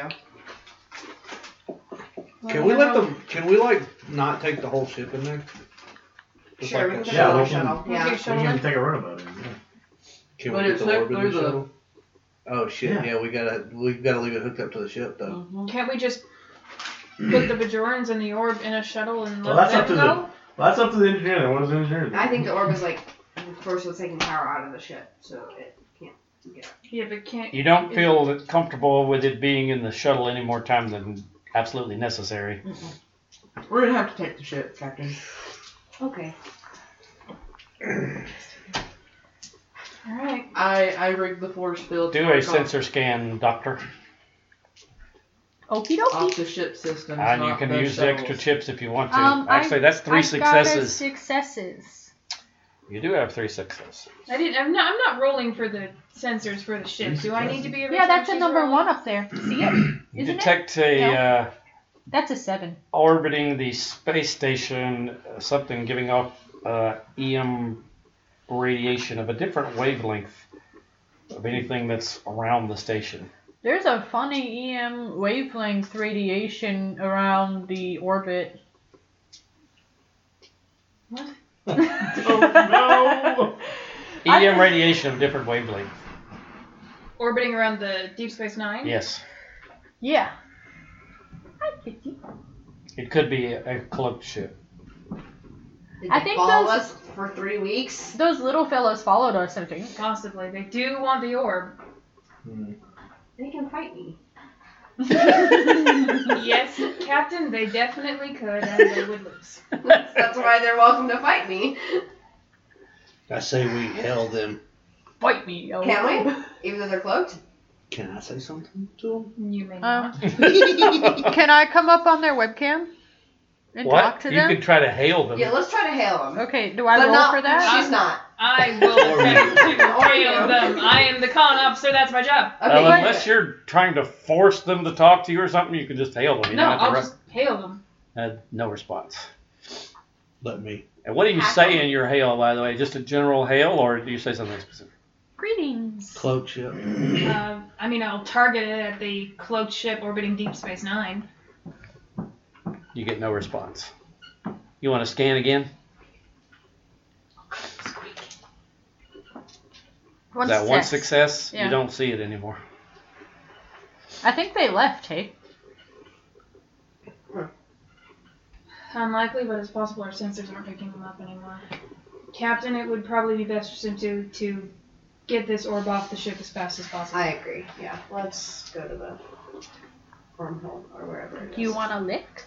Can we let them? Can we like not take the whole ship in there? Just Sure, like we a can Yeah, take we a can- shuttle. We'll Yeah. take We shuttle can in. take a run about it. Yeah. Can But we it's get the hooked orbiting through the- shuttle? Oh shit! Yeah. Yeah. we gotta we gotta leave it hooked up to the ship though. Mhm. Can't we just put the Bajorans and the orb in a shuttle and Well, let that's up them to go? the. Well, that's up to the engineer. Then. What does the engineer do? I think the orb is like the force was taking power out of the ship, so it can't get up. Yeah, but can't. You don't feel comfortable with it being in the shuttle any more time than absolutely necessary. We're gonna have to take the ship, Captain. Okay. Alright. I I rigged the force field. to Do a work off- sensor scan, Doctor. Okie off dokie. the ship systems. And you not can the use the extra shuttles. chips if you want to. Um, Actually, that's three I've got a successes. successes. You do have three successes. I didn't. I'm not. I'm not rolling for the sensors for the ship. Do I need to be a Yeah, that's a resources number roll? one up there. See it? You Isn't it? detect a No. uh, That's a seven. orbiting the space station, uh, something giving off uh, E M radiation of a different wavelength of anything that's around the station. There's a funny E M wavelength radiation around the orbit. What? Oh E M radiation of different wavelength. Orbiting around the Deep Space Nine. Yes. Yeah. Hi, Kitty. It could be a, a cloaked ship. Did I they think follow those- us for three weeks? Those little fellows followed us, I think. Possibly. They do want the orb. no. They can fight me. Yes, Captain. They definitely could, and they would lose. That's why they're welcome to fight me. I say we hail them. Fight me, yo. Can we? Even though they're cloaked? Can I say something to them? You may Um, not. Can I come up on their webcam and talk What? to You them? could try to hail them. Yeah, let's try to hail them. Okay, do I but roll not, for that? She's not. I will attempt to hail them. I am the con officer. That's my job. Okay, Well, good. unless you're trying to force them to talk to you or something, you can just hail them. You No, don't have to I'll ru- just hail them. Uh, no response. Let me. And what do you Hack say 'em. in your hail, by the way? Just a general hail, or do you say something specific? Greetings. Cloak ship. Uh, I mean, I'll target it at the cloaked ship orbiting Deep Space Nine. You get no response. You want to scan again? One Is that one success. success? Yeah. You don't see it anymore. I think they left, hey? Unlikely, but it's possible our sensors aren't picking them up anymore. Captain, it would probably be best for him to, to get this orb off the ship as fast as possible. I agree. Yeah, let's go to the wormhole or wherever it is. Do you want a lick?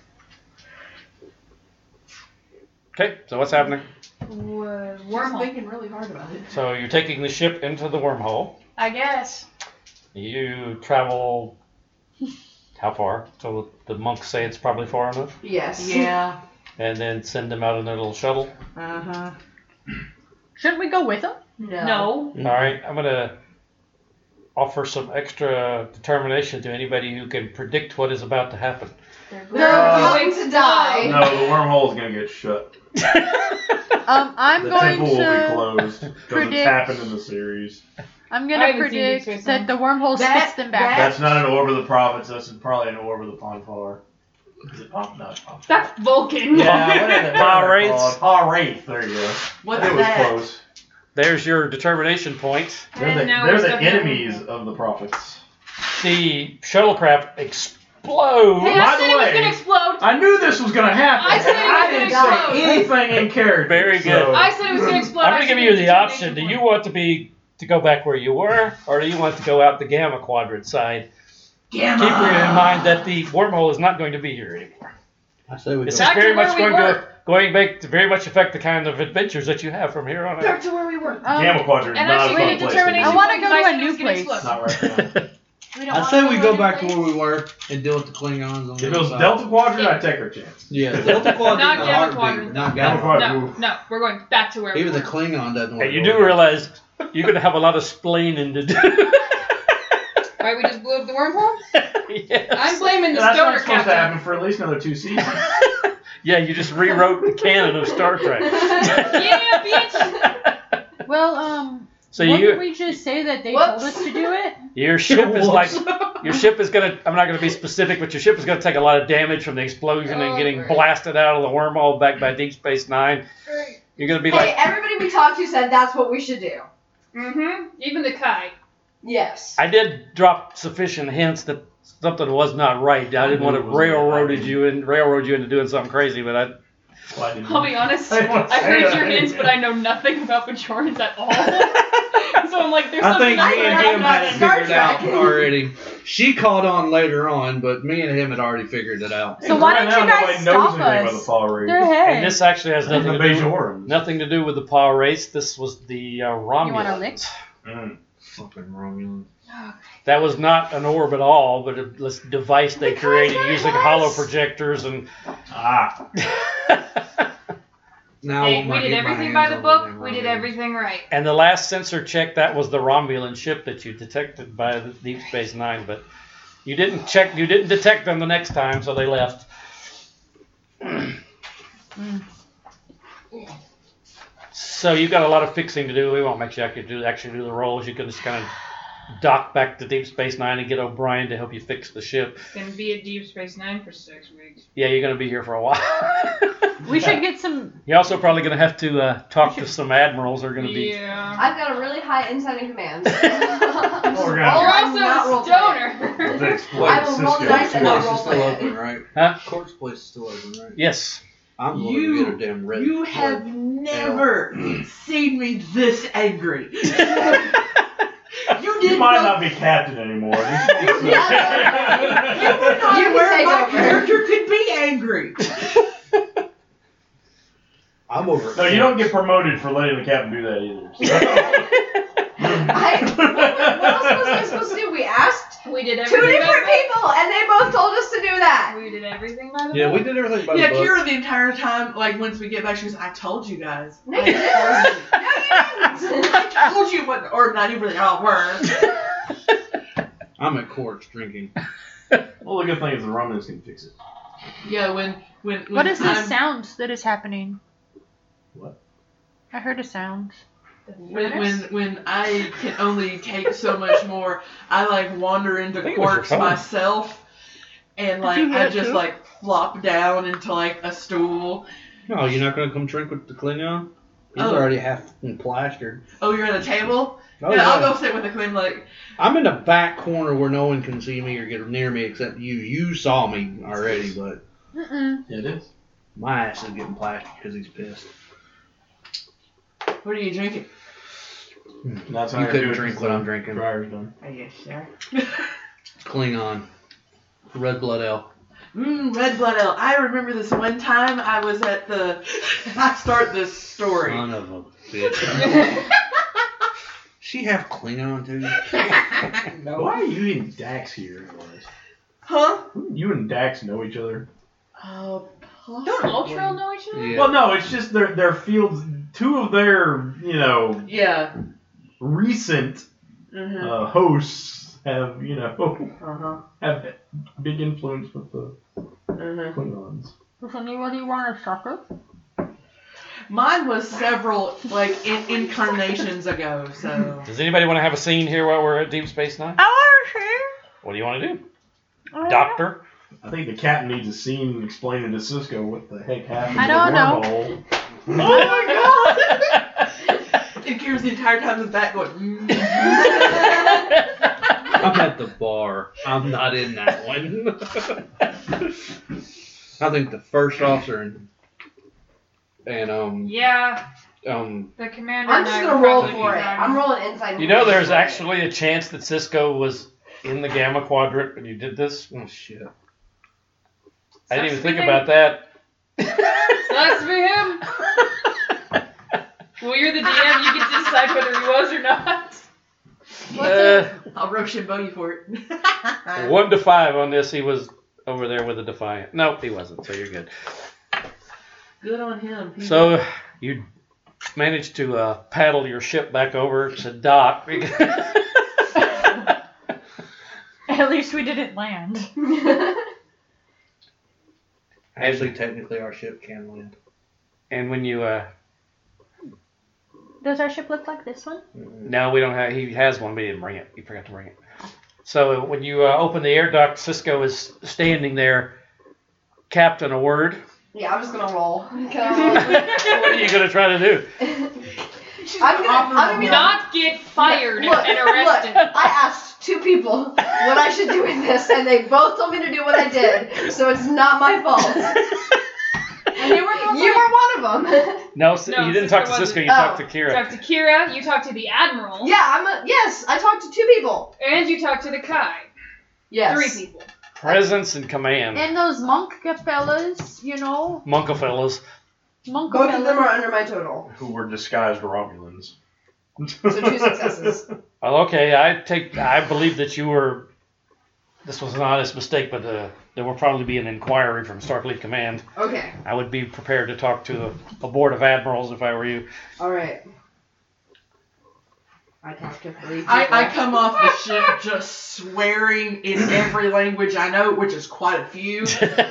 Okay, so what's happening? Wo- She's wormhole. thinking really hard about it. So you're taking the ship into the wormhole. I guess. You travel how far? So the monks say it's probably far enough, Yes. Yeah. and then send them out in their little shuttle. Uh huh. Shouldn't we go with them? No. No. All right, I'm gonna offer some extra determination to anybody who can predict what is about to happen. They're They're Uh, going to die. No, the wormhole's gonna get shut. Um, I'm the going temple will be to. closed because predict- it's happened in the series. I'm I gonna haven't seen predict Deep Space that Nine. the wormhole That- spits them back. That's not an orb of the prophets. That's probably an orb of the Ponfar. Is it Pon? No, it's Ponfar. That's Vulcan. Yeah, what is it? Pa Wraith. Oh, Pa Wraith. There you go. What's it was that? close. there's your determination point. They're the, And now they're we're the stuck enemies in- of the prophets. The shuttlecraft explodes. Hey, By I the said it was way- gonna explode. I knew this was gonna happen. I said it was I gonna didn't explode. say anything in character. Very good. so- I said it was gonna explode. I'm I going to give said you it the was option. Do determination you point. want to be to go back where you were, or do you want to go out the Gamma Quadrant side? Gamma. Keep in mind that the wormhole is not going to be here anymore. I say we This go. is Back to very where much we going were. to going back to very much affect the kind of adventures that you have from here on Back out. to where we were. Um, Gamma Quadrant is And not I a should fun get a place. determination I wanna point go because to I a said it new was gonna place. explode. Not right now. we don't I wanna say we to go a back to new where place. we were and deal with the Klingons on the If it other was side. Delta Quadrant, I'd take her chance. Yeah, Delta Quadrant. Not and Gamma Heartbeat, Quadrant. Not Gamma Gamma Quadrant. Quadrant. No, no, we're going back to where Even we the were. Klingon doesn't want And to you go do there. realize you're going to have a lot of splaining to do. Right, we just blew up the wormhole? Yes. I'm blaming the That's stoner not supposed to captain. happen for at least another two seasons. Yeah, you just rewrote the canon of Star Trek. Yeah, bitch! Well, um, So wouldn't you, we just say that they Whoops. told us to do it? your ship is like, your ship is gonna. I'm not gonna be specific, but your ship is gonna take a lot of damage from the explosion and Oh, getting great. blasted out of the wormhole back by Deep Space Nine. You're gonna be Hey, like, everybody we talked to said that's what we should do. Mm-hmm. Even the Kai. Yes. I did drop sufficient hints that something was not right. I didn't want to railroad you and railroad you into doing something crazy, but I. Why didn't I'll be honest, I didn't want to I say heard that. your hints, but I know nothing about Bajorans at all. So I'm like, there's I something think I me and know him about had it it. Star figured out Trek. already. She caught on later on, but me and him had already figured it out. So why Right don't now, you guys nobody knows stop anything about us? the Power Rangers. They're ahead. And this actually has And the nothing to do. Bajorans. Nothing to do with the Power race. This was the uh, Romulans. wanna lick? Mm. Fucking Romulans. That was not an orb at all, but a this device they Because created it using was. hollow projectors and. Ah. Now Hey, when we I did get my everything by hands the on book. them We did Romulans. everything right. And the last sensor check, that was the Romulan ship that you detected by the Deep Space Nine, but you didn't check, you didn't detect them the next time, so they left. So you've got a lot of fixing to do. We won't make you actually do actually do the rolls. You can just kind of dock back to Deep Space Nine and get O'Brien to help you fix the ship. Gonna be at Deep Space Nine for six weeks. Yeah, you're going to be here for a while. We should get some. You're also probably going to have to uh, talk to some admirals. Who are going to be. Yeah. I've got a really high insight and command. We're You're gonna- You're I'm not also role a stoner. Let's exploit I will roll the Cisco. dice and Place I'll is roll still it. open, right? Huh? Court's place is still open, right? Yes. I'm going You- to get a damn red. You have never seen me this angry. You You did might not. not be captain anymore. You You were can where take my over. character could be angry. I'm over. No, you don't get promoted for letting the captain do that either. I, what, what else was I supposed to do? We asked We did two everything. different by people, and they both told us to do the that. book. We did everything by the Yeah, book. we did everything by Yeah, the book. Kira the entire time, like once we get back, she goes, I told you guys. No, I you told didn't. No, you you. didn't. I told you what, or not even y'all were. I'm at Court's drinking. Well, the good thing is the Romans can fix it. Yeah, when, when, when What is this I'm- sound that is happening? What? I heard a sound. When, when when I can only take so much more, I like wander into I think it was your quarks phone. myself, and like you hear I it just too? like flop down into like a stool. No, you're not going to come drink with the Klingon? He's Oh. already half plastered. Oh, you're at a table? Oh, yeah, I'll yeah. go sit with the queen. Like, I'm in the back corner where no one can see me or get near me except you. You saw me already, but Mm-mm. Yeah, it is. my ass is getting plastered because he's pissed. what are you drinking? That's You couldn't drink what I'm drinking. Dryer's done. I guess sure. Klingon. Red Blood Ale. Mmm, red blood ale. I remember this one time I was at the. I start this story. Son of a bitch. She have Klingon too? No. Why are you and Dax here, anyways? Huh? You and Dax know each other. Oh, Don't possibly. Ultrail know each other? Yeah. Well, no, it's just their their fields. Two of their, you know, Yeah. recent Mm-hmm. uh, hosts have, you know, Uh-huh. have big influence with the Mm-hmm. Klingons. Does anybody want a sucker? Mine was several, like, in- incarnations ago, so. Does anybody want to have a scene here while we're at Deep Space Nine? I want to see. What do you want to do? Oh, Doctor? I think the captain needs a scene explaining to Cisco what the heck happened I to don't the know. wormhole. Oh my god! And Kira's the entire time in the back going, mm. I'm at the bar. I'm not in that one. I think the first officer and, and um Yeah, um the commander. I'm and just I gonna would roll probably for be it. done. I'm rolling inside. You know, there's actually a chance that Cisco was in the Gamma Quadrant when you did this. oh shit. I didn't even Sucks think for about that. Sucks for him. Well, you're the D M. You get to decide whether he was or not. Uh, I'll Rochambeau you for it. one to five on this, he was over there with a Defiant. No, he wasn't, so you're good. Good on him. He- So you managed to uh, paddle your ship back over to dock. At least we didn't land. Actually, technically, our ship can land. And when you, uh, Does our ship look like this one? no, we don't have, he has one, but he didn't bring it. He forgot to bring it. So when you uh, open the air duct, Cisco is standing there. Captain, a word. Yeah, I'm just gonna roll. Can I What are you going to try to do? roll? I'm gonna, I'm gonna be like, Not get fired look, and arrested. Look, I asked two people what I should do with this, and they both told me to do what I did. So it's not my fault. And they were both You were one of them. No, S- No, you didn't Cisco talk to wasn't. Cisco, you Oh. talked to You Kira. talked to Kira. You talked to the admiral. Yeah, I'm a yes. I talked to two people. And you talked to the Kai. Yes. Three people. Presence and command. And those monk fellas, you know, Monkafellas. monk Both of them fellas. are under my total. Who were disguised Romulans. So two successes. Well, okay, I take, I believe that you were, this was an honest mistake, but uh, there will probably be an inquiry from Starfleet Command. Okay. I would be prepared to talk to a, a board of admirals if I were you. All right. I talked to three people. I, I come off the ship just swearing in every language I know, which is quite a few.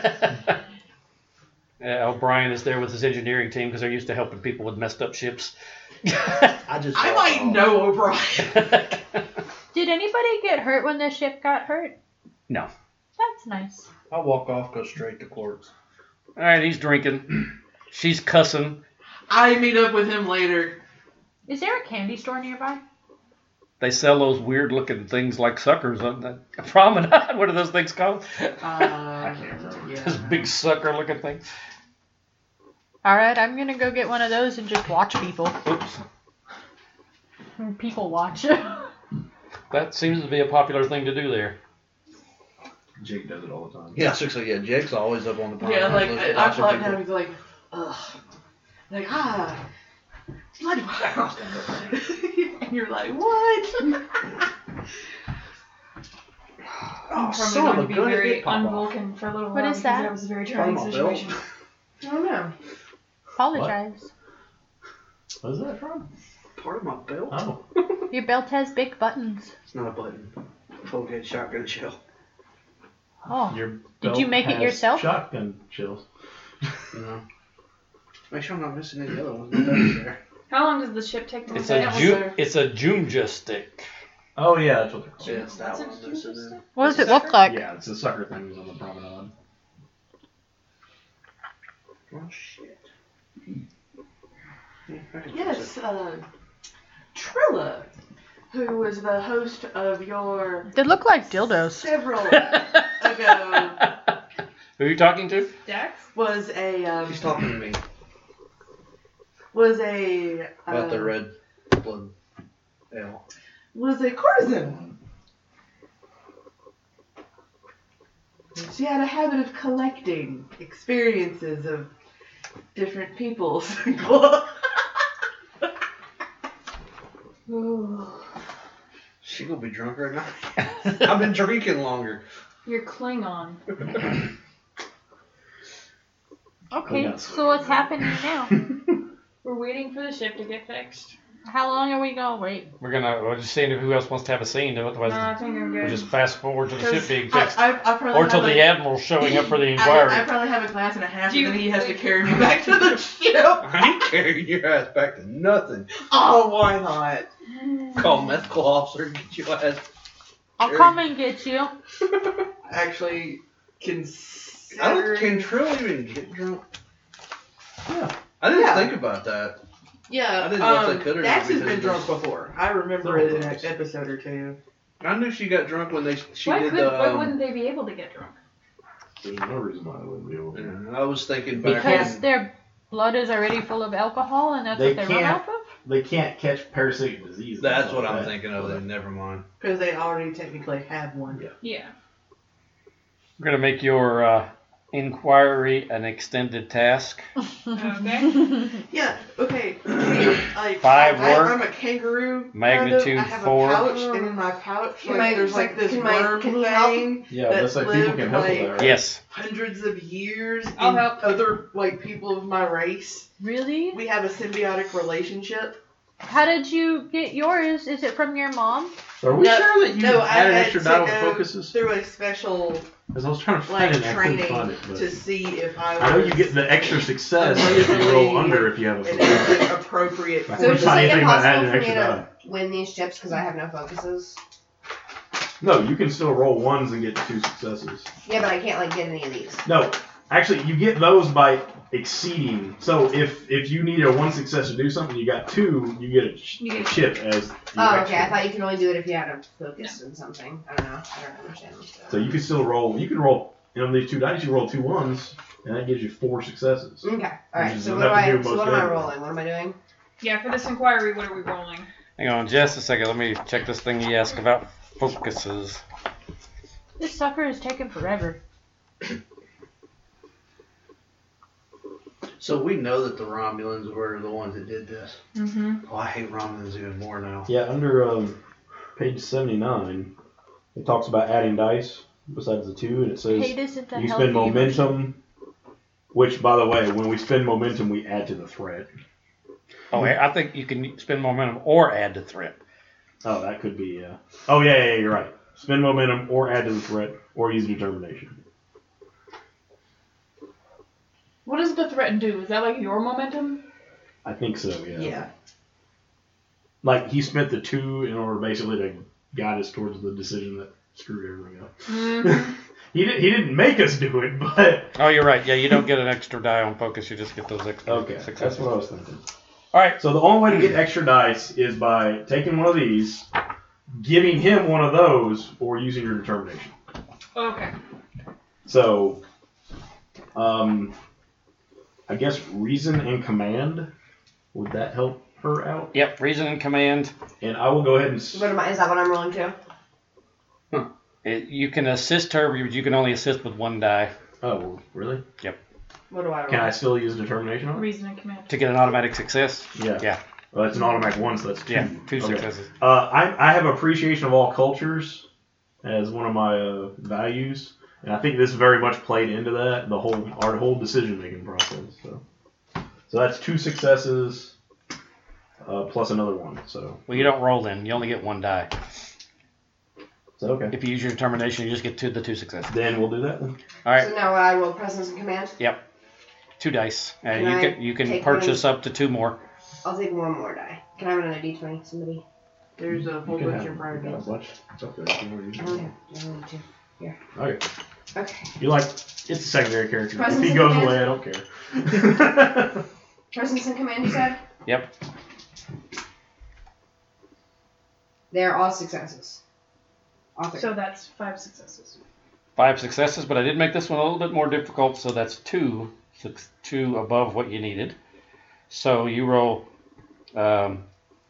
Uh, O'Brien is there with his engineering team because they're used to helping people with messed up ships. I just. I walk might off. know O'Brien. Did anybody get hurt when the ship got hurt? No. That's nice. I walk off, go straight to quarters. All right, he's drinking. She's cussing. I meet up with him later. Is there a candy store nearby? They sell those weird looking things like suckers on the promenade. What are those things called? Uh, yeah. Those big sucker looking things. Alright, I'm gonna go get one of those and just watch people. Oops. People watch. That seems to be a popular thing to do there. Jake does it all the time. Yeah, seriously, yeah. Jake's always up on the promenade. Yeah, like, looking I, I watching talk people. to him, he's like, ugh. Like, ah, blood world. And you're like, what? Oh, I'm probably son of going a to be gun, it very did pop off. un-Vulcan for a little What while is because that? that was a very Part trying of my belt. situation. I don't know. Apologize. Where's that from? Part of my belt. Oh. Your belt has big buttons. It's not a button. twelve gauge shotgun shell. Oh. Your Did belt you make it has yourself? Shotgun shells. You know. Make sure I'm not missing any other ones. That's there. How long does the ship take to It's set a up? ju- it's a Jumja stick. Oh yeah, that's what they're called. Yeah, it's that What's one. it- That's in there. What does it look like? Yeah, it's the sucker things on the promenade. Oh shit. Yeah, I can fix Yes, it. uh, Trilla, who was the host of your They look like dildos. several ago, Who are you talking to? Dax? was a, um, She's talking to me was a, uh, about the red blood ale. was a courtesan. She had a habit of collecting experiences of different peoples. She gonna be drunk right now. I've been drinking longer. You're Klingon. Okay, Yes. so what's happening now? We're waiting for the ship to get fixed. How long are we gonna wait? We're gonna, we're just seeing who else wants to have a scene. Otherwise, No, I think I'm we'll good. just fast forward to the ship being fixed. I, I, I probably Or till have the a, admiral showing up for the I, I inquiry. probably have a glass and a half, Do and you- then he has to carry me back to the ship. I ain't carrying your ass back to nothing. Oh, why not? Call medical officer and get your ass. I'll Sure. come and get you. Actually, I don't. considering... Can Trill even get drunk? Yeah. I didn't Yeah. think about that. Yeah, I didn't know if they um, could or not Dax has because been it drunk was- before. I remember it in an episode or two. I knew she got drunk when they she Why did could? the. Why Um, wouldn't they be able to get drunk? There's no reason why I wouldn't be able to. yeah, I was thinking back Because when their blood is already full of alcohol, and that's They what they run can't- off of. They can't catch parasitic disease. that's what I'm thinking of. Then never mind. Because they already technically have one. Yeah. Yeah. We're gonna make your uh, inquiry an extended task. Okay. Yeah, okay. okay, Like, Five I, work. I'm a kangaroo. Magnitude kind of. I have four. a pouch, and in my pouch, Can like, I- there's like this can my- worm can he help? thing. Yeah, that that's like people lived, can help like, with that, right? Yes. Hundreds of years. I'll and help. Other like people of my race. Really? We have a symbiotic relationship. How did you get yours? Is it from your mom? Are we No, sure that you no, I had an had extra to die with go focuses? through a special Because I was trying to like find it and I couldn't training find it. But to see if I was. I know you get the extra success if you roll under if you have a and focus. is it appropriate. I So couldn't it's just find like anything that had impossible an for me extra to die. win these chips because I have no focuses. No, you can still roll ones and get two successes. Yeah, but I can't like get any of these. No, actually, you get those by exceeding. So if if you need a one success to do something, you got two, you get a, ch- You a get a chip as the Oh, extra. okay. I thought you could only do it if you had a focus in something. I don't know. I don't understand this stuff. So you can still roll. You can roll. You know, these two dice, you roll two ones, and that gives you four successes. Okay. All Which right. is So what do enough to I? do So most what am I everything. rolling? What am I doing? Yeah. For this inquiry, what are we rolling? Hang on just a second. Let me check this thing he asked about focuses. This sucker is taking forever. So we know that the Romulans were the ones that did this. Mm-hmm. Oh, I hate Romulans even more now. Yeah, under um, page seventy-nine, it talks about adding dice besides the two, and it says Hate isn't a you healthy spend momentum, emotion. which, by the way, when we spend momentum, we add to the threat. Oh, I think you can spend momentum or add to threat. Oh, that could be, uh... Oh, yeah, yeah, you're right. Spend momentum or add to the threat or use determination. What does the threat do? Is that like your momentum? I think so, yeah. Yeah. Like, he spent the two in order basically to guide us towards the decision that screwed everything up. Mm-hmm. he, did, he didn't make us do it, but... Oh, you're right. Yeah, you don't get an extra die on focus. You just get those extra Okay, successes. that's what I was thinking. All right. So the only way to get extra dice is by taking one of these, giving him one of those, or using your determination. Okay. So, um, I guess reason and command, would that help her out? Yep. Reason and command. And I will go ahead and... s- What am I? Is that what I'm rolling to? It, you can assist her, but you can only assist with one die Oh, really? What do I roll? Can I still use determination on it? Reason and command. to get an automatic success. Yeah. Yeah. Well, that's an automatic one, so that's two. Yeah, two Okay. successes. Uh, I, I have appreciation of all cultures as one of my uh, values, and I think this very much played into that, the whole our whole decision making process. So, so that's two successes uh, plus another one. So, Well, you don't roll then. You only get one die. so okay. If you use your determination, you just get two the two successes. Then we'll do that then. All right. So now I roll presence and command. Two dice. And Can you I can you can take purchase up to two more. I'll take one more die. Can I have another d twenty? Somebody. There's a whole You can bunch have- in front of you me. can have a bunch. It's up there if you want to I use only it. have, I only have two. Okay. Okay. You like it's a secondary character. Presence if he and goes command? away, I don't care. Presence and command, you said? Yep. They're all successes. All three. So that's five successes. Five successes, but I did make this one a little bit more difficult, so that's two, six, two above what you needed. So you roll um,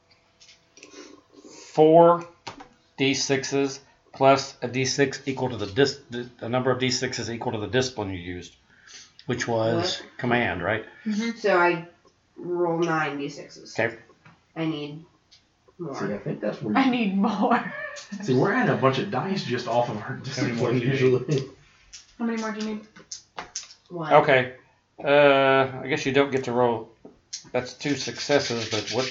four d sixes plus a d six equal to the dis- the number of d sixes equal to the discipline you used, which was command, right? So I roll nine d sixes. Okay. I need See, more. I think that's where. I need more. See, we're adding a bunch of dice just off of our discipline usually. How many more do you need? One. Okay. Uh, I guess you don't get to roll. That's two successes, but what?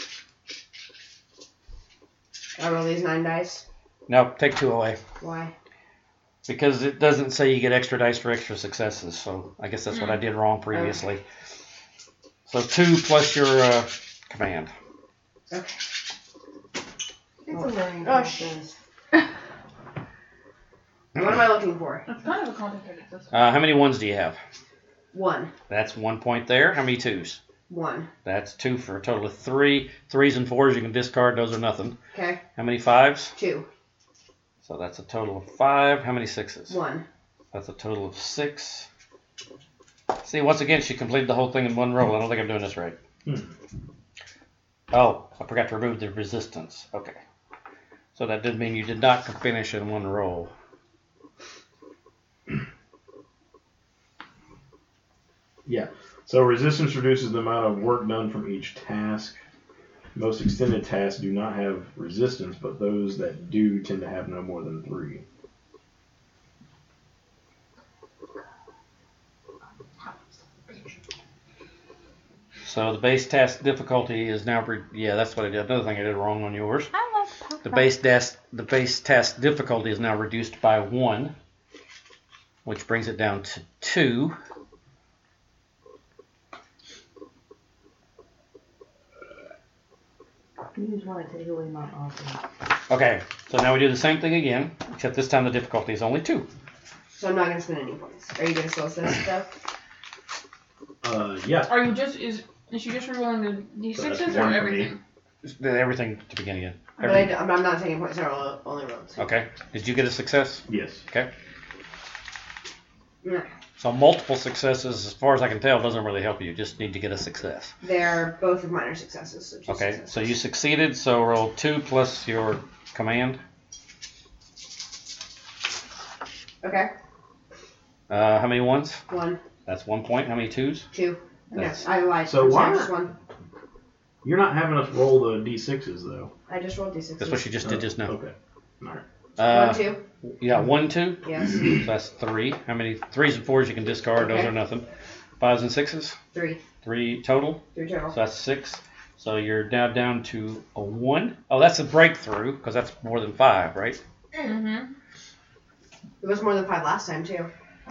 I roll these nine dice. No, take two away. Why? Because it doesn't say you get extra dice for extra successes, so I guess that's what I did wrong previously. So two plus your uh, command. Okay. It's a learning Oh, sh- process. What am I looking for? It's kind of a complicated system. Uh, how many ones do you have? One. That's one point there. How many twos? One. That's two for a total of three. Threes and fours you can discard. Those are nothing. Okay. How many fives? Two. So that's a total of five. How many sixes? One. That's a total of six. See, once again, she completed the whole thing in one roll. I don't think I'm doing this right. Hmm. Oh, I forgot to remove the resistance. Okay. So that did mean you did not finish in one roll. Yeah. So resistance reduces the amount of work done from each task. Most extended tasks do not have resistance, but those that do tend to have no more than three. So the base task difficulty is now, re- yeah, that's what I did. Another thing I did wrong on yours. I love pop The rock. base task, the base task difficulty is now reduced by one, which brings it down to two. You just want to take away my awesome. Okay, so now we do the same thing again, except this time the difficulty is only two. So I'm not gonna spend any points. Are you gonna still assist stuff? Uh, yeah. Are you just is is she just rerolling the d So that's sixes one or for everything? Just did everything to begin again. But I, am not taking points. I roll, only rolled two. Okay. Did you get a success? Yes. Okay. Yeah. So multiple successes, as far as I can tell, doesn't really help you. You just need to get a success. They're both of mine are successes. So two Okay. successes. So you succeeded. So roll two plus your command. Okay. Uh, how many ones? One, That's one point. How many twos? two. That's- Yes, I lied. So I'm why sorry, not- just one. You're not having us roll the d sixes though. I just rolled d sixes. That's what she just did just now. Okay. Alright. Uh, One, two. Yeah, one, two. Yes. So that's three. How many threes and fours you can discard? Those Okay. are nothing. Fives and sixes. Three. Three total. Three total. So that's six. So you're now down to a one. Oh, that's a breakthrough because that's more than five, right? Mm-hmm. It was more than five last time too.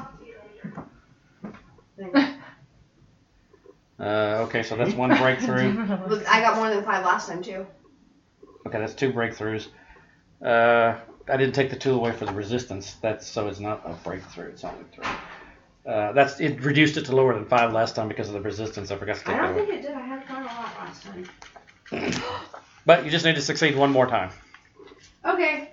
Uh, okay, so that's one breakthrough. Look, I got more than five last time too. Okay, that's two breakthroughs. Uh, I didn't take the two away for the resistance. That's so it's not a breakthrough. It's only three. Uh, that's it reduced it to lower than five last time because of the resistance. I forgot to I take that don't away. think it did. I had five a lot last time. But you just need to succeed one more time. Okay.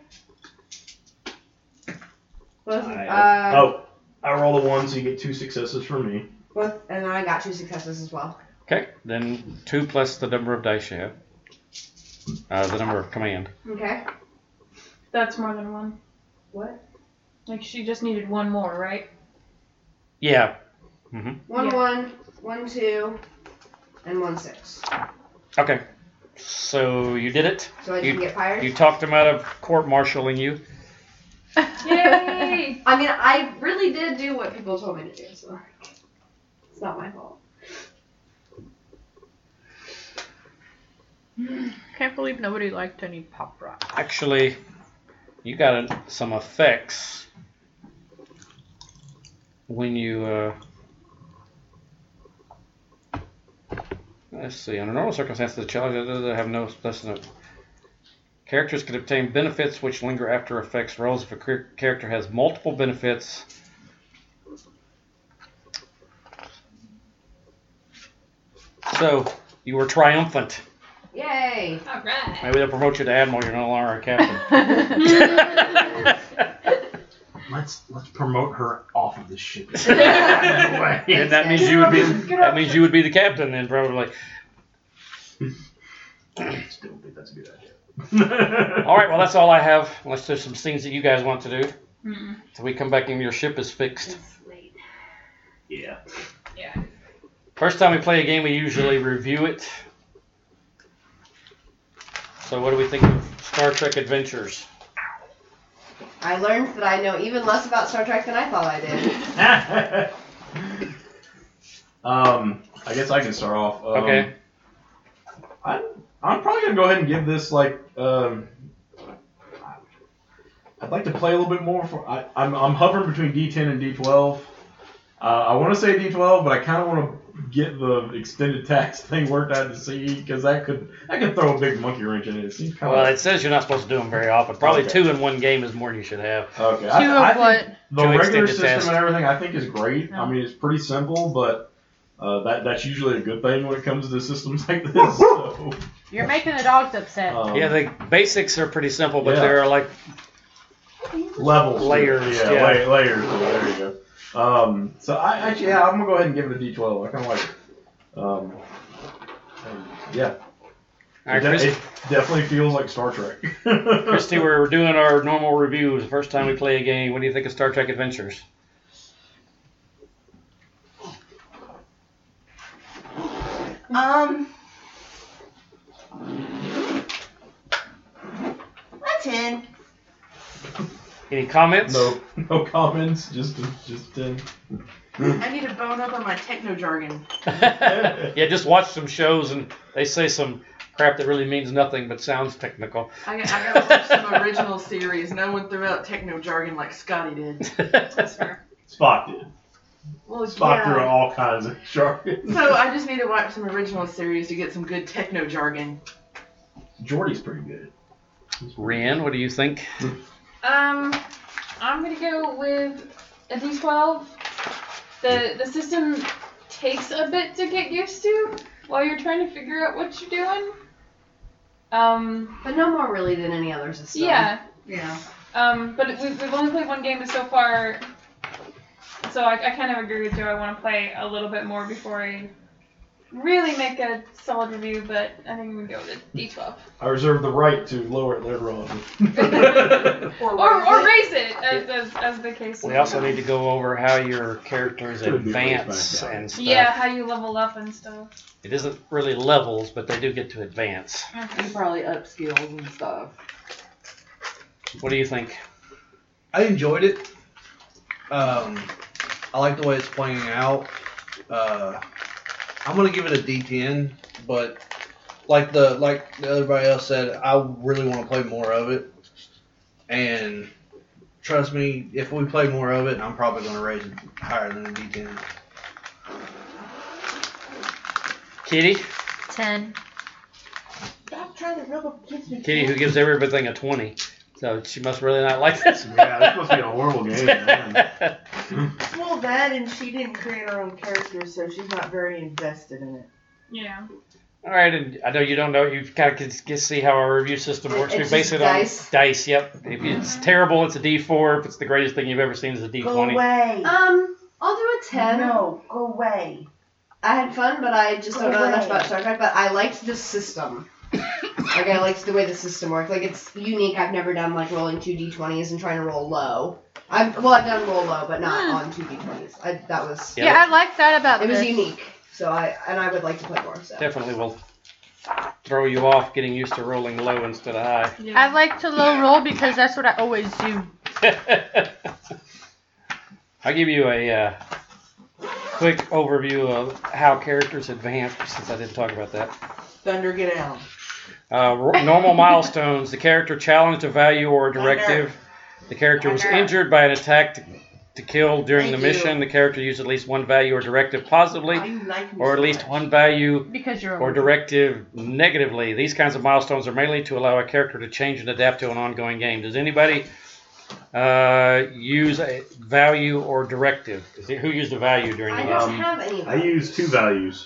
Both, I- uh, oh, I roll a one, so you get two successes from me. both, and then I got two successes as well. Okay, then two plus the number of dice you have. Uh, the number of command. Okay. That's more than one. What? Like she just needed one more, right? Yeah. Mm-hmm. One Yeah. one, one two, and one six. Okay. So you did it. So I You- can get fired. You talked him out of court-martialing you. Yay! I mean, I really did do what people told me to do, so it's not my fault. Can't believe nobody liked any pop rock. Actually, you got a, some effects when you. Uh, let's see. Under normal circumstances, the challenge have no. That's no. Characters can obtain benefits which linger after effects rolls. If a char- character has multiple benefits, so you were triumphant. Yay! All right. Maybe they'll promote you to admiral. You're no longer a captain. Let's let's promote her off of this ship. And that means you would be that means you would be the captain then probably. I still think that's a good idea. All right, well that's all I have. Unless there's some things that you guys want to do. Mm-mm. So we come back and your ship is fixed. Yeah. Yeah. First time we play a game, we usually review it. So what do we think of Star Trek Adventures? I learned that I know even less about Star Trek than I thought I did. um, I guess I can start off. Um, Okay. I, I'm probably gonna go ahead and give this like. Um, I'd like to play a little bit more. For I, I'm I'm hovering between D ten and D twelve. Uh, I want to say D twelve, but I kind of want to get the extended tax thing worked out to see because that could that could throw a big monkey wrench in it. It seems kind Well, of. it says you're not supposed to do them very often. Probably Okay. two in one game is more than you should have. Okay. Two I, I of what? think the Two regular extended system tasks. and everything I think is great. No. I mean, it's pretty simple, but Uh, that that's usually a good thing when it comes to systems like this. So, You're making the dogs upset. um, Yeah, the basics are pretty simple, but Yeah. there are like levels, Layers, yeah, yeah. la- layers. There you go. Um, so I actually, yeah, I'm gonna go ahead and give it a D twelve. I kind of like it. Um, and yeah, All right, it, de- Chris, it definitely feels like Star Trek. Christy, we're doing our normal reviews. The first time we play a game, what do you think of Star Trek Adventures? Um, a ten. Any comments? no, no comments. Just, just. Uh, I need to bone up on my techno jargon. Yeah, just watch some shows and they say some crap that really means nothing but sounds technical. I got, I got to watch some original series. No one threw out techno jargon like Scotty did. That's fair. Spock did. Well, Spock yeah. threw all kinds of jargon. So I just need to watch some original series to get some good techno jargon. Jordy's pretty good. Ren, what do you think? Um, I'm gonna go with a D twelve. The the system takes a bit to get used to while you're trying to figure out what you're doing. Um, But no more really than any other system. yeah. Yeah. Um, but we've, we've only played one game so far, so I, I kind of agree with Joe. I want to play a little bit more before I really make a solid review, but I think we can go with a D twelve. I reserve the right to lower it later on. Or, Or, or raise it. raise it, as, as, as the case We may also be. need to go over how your characters Could be really advance fast, and stuff. Yeah, how you level up and stuff. It isn't really levels, but they do get to advance. You probably up skills and stuff. What do you think? I enjoyed it. Um, I like the way it's playing out. Uh, I'm gonna give it a D ten, but like the like everybody else said, I really want to play more of it. And trust me, if we play more of it, I'm probably gonna raise it higher than a D ten. Kitty? Ten. Stop trying to rub up kids with Kitty, who gives everything a twenty. So she must really not like this. Yeah, this must be a horrible game, man. Well, that and she didn't create her own character, so she's not very invested in it. Yeah. All right, and I know you don't know. You kind of can get see how our review system works. It- We it's base just it on dice. dice. Yep. If it's terrible, it's a D four. If it's the greatest thing you've ever seen, it's a D Go twenty. away. Um, I'll do a ten. No, go away. I had fun, but I just don't know Go much away. about Star Trek. But I liked the system. Like I liked the way the system worked. Like it's unique. I've never done like rolling two d twenties and trying to roll low. I've well, I've done roll low, but not on two d twenties. I that was Yeah. Yeah, I like that about it was this. unique. So I and I would like to play more. So Definitely will throw you off getting used to rolling low instead of high. Yeah. I like to low roll because that's what I always do. I'll give you a uh, quick overview of how characters advance, since I didn't talk about that. Thunder, get out. Uh, r- normal milestones. The character challenged a value or a directive. The character was Thunder. injured by an attack to, to kill during Thank the you. mission. The character used at least one value or directive positively, Why you like me or at so least much? one value Because you're or a directive negatively. These kinds of milestones are mainly to allow a character to change and adapt to an ongoing game. Does anybody uh, use a value or directive? Is it- Who used a value during I the don't game? Um, have any. Of I those. use two values.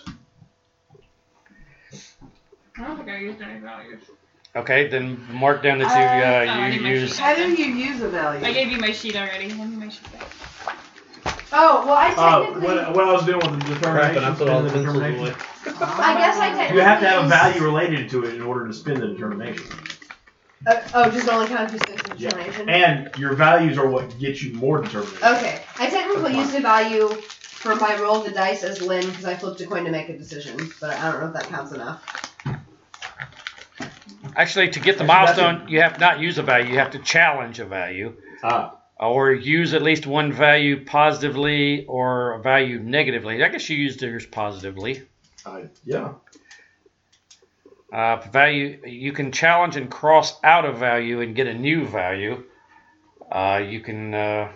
I don't think I used any values. Okay, then mark down that Uh, you, oh, uh, I you need my use. sheet. How do you use a value? I gave you my sheet already. Hand me my sheet back. Oh well, I Uh, technically. what, what I was doing with the determination. Crap, and I put all the spin the pencils away. determination. I guess I technically. You have to have a use- value related to it in order to spin the determination. Uh, oh, just only count to six Yeah. determination. And your values are what get you more determination. Okay, I technically used a value for my roll of the dice as Lynn because I flipped a coin to make a decision, but I don't know if that counts enough. Actually, to get the Actually, that's milestone, you have to not use a value. You have to challenge a value. Ah, Or use at least one value positively or a value negatively. I guess you used yours positively. I, yeah. Uh, value, you can challenge and cross out a value and get a new value. Uh, you can. Uh,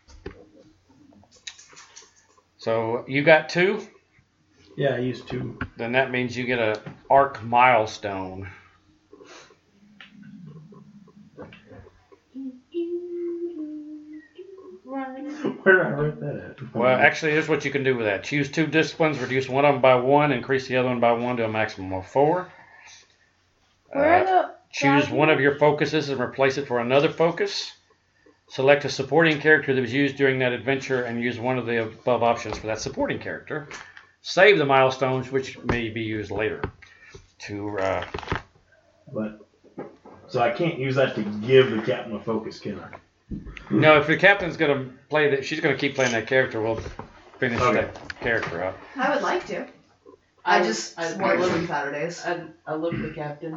so you got two. Yeah, I used two. Then that means you get a arc milestone. Where did I write that at? Well, actually, here's what you can do with that. Choose two disciplines, reduce one of them by one, increase the other one by one to a maximum of four. Where are Uh, the choose one of your focuses and replace it for another focus. Select a supporting character that was used during that adventure and use one of the above options for that supporting character. Save the milestones, which may be used later. To uh, But so I can't use that to give the captain a focus, can I? no, if the captain's gonna play that, she's gonna keep playing that character. We'll finish Okay. that character up. I would like to. I, I just I, work I, some love, Saturdays. I, I love the captain.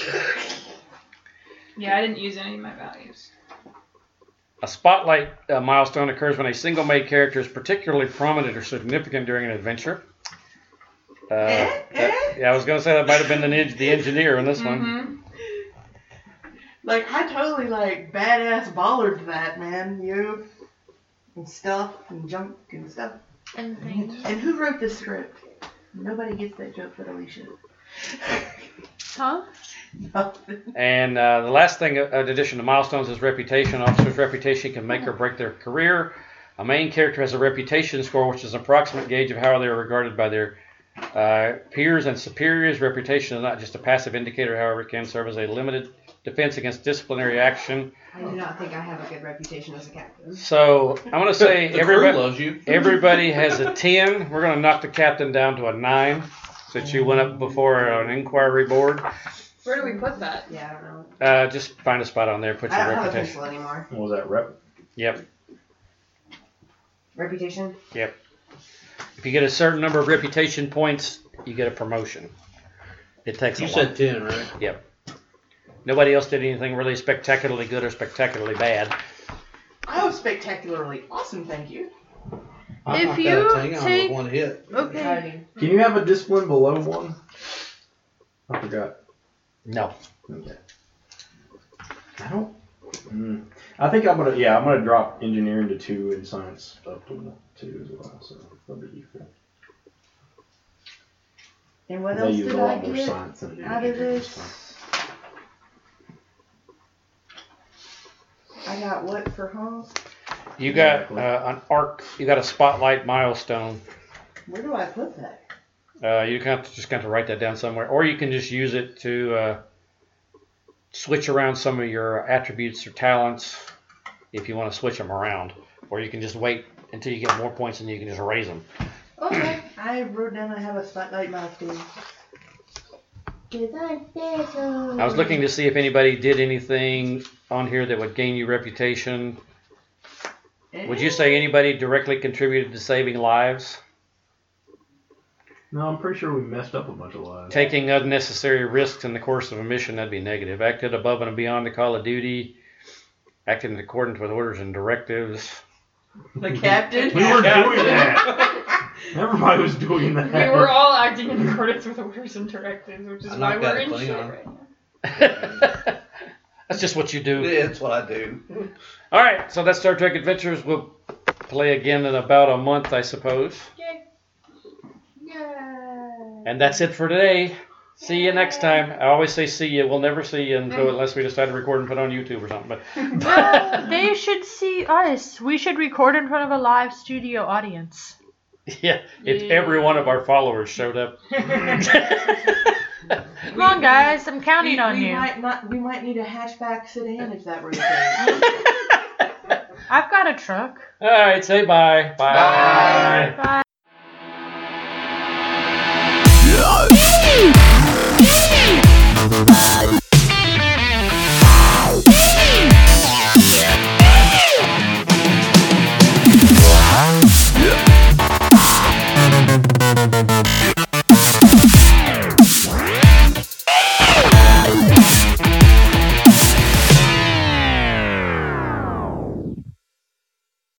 Yeah, I didn't use any of my values. A spotlight uh, milestone occurs when a single made character is particularly prominent or significant during an adventure. Uh, Eh? that- Eh? yeah, I was gonna say that might have been the, nin- the engineer in this one. Mm-hmm. Like, I totally, like, badass ballered that, man. You. And stuff, and junk, and stuff. and things? And who wrote the script? Nobody gets that joke but Alicia. Huh? Nothing. And uh, the last thing, uh, in addition to milestones, is reputation. Officer's reputation can make or break their career. A main character has a reputation score, which is an approximate gauge of how they are regarded by their uh, peers and superiors. Reputation is not just a passive indicator, however, it can serve as a limited defense against disciplinary action. I do not think I have a good reputation as a captain. So I'm going to say the crew everybody, loves you. everybody has a ten. We're going to knock the captain down to a nine, since you went up before an inquiry board. Where do we put that? Yeah, I don't know. Uh, just find a spot on there, put I your don't have a reputation. pencil anymore. What was that rep? Yep. Reputation? If you get a certain number of reputation points, you get a promotion. It takes You a said lot. ten, right? Nobody else did anything really spectacularly good or spectacularly bad. I was spectacularly awesome, thank you. I If knocked you out a ten on take- with one hit. Okay. Howdy. Can you have a discipline below one? I forgot. No. Okay. I don't. Mm, I think I'm gonna. Yeah, I'm gonna drop engineering to two and science up to two as well. So that'll be equal. And what They else use did a I lot more get science than I do out of engineering this? stuff. I got what for home? You got Exactly. uh, an arc. You got a spotlight milestone. Where do I put that? Uh, you have to just got to write that down somewhere, or you can just use it to uh, switch around some of your attributes or talents if you want to switch them around, or you can just wait until you get more points and you can just raise them. Okay. I wrote down I have a spotlight milestone. I was looking to see if anybody did anything on here that would gain you reputation. Would you say anybody directly contributed to saving lives? No, I'm pretty sure we messed up a bunch of lives. Taking unnecessary risks in the course of a mission, that'd be negative. Acted above and beyond the call of duty. Acted in accordance with orders and directives. The captain? We were doing that. Everybody was doing that. We were all acting in accordance with orders and directives, which is I why knocked we're out a in shit Klingon. right now. That's just what you do. Yeah, that's what I do. All right, so that's Star Trek Adventures. We'll play again in about a month, I suppose. Yay. And that's it for today. See you next time. I always say see you. We'll never see you until unless we decide to record and put on YouTube or something. But Well, they should see us. We should record in front of a live studio audience. yeah, if Yeah. every one of our followers showed up. Come on, guys. I'm counting we, on we you. Might not, we might need a hatchback sedan if that were the case. I've got a truck. All right, say bye. Bye. Bye.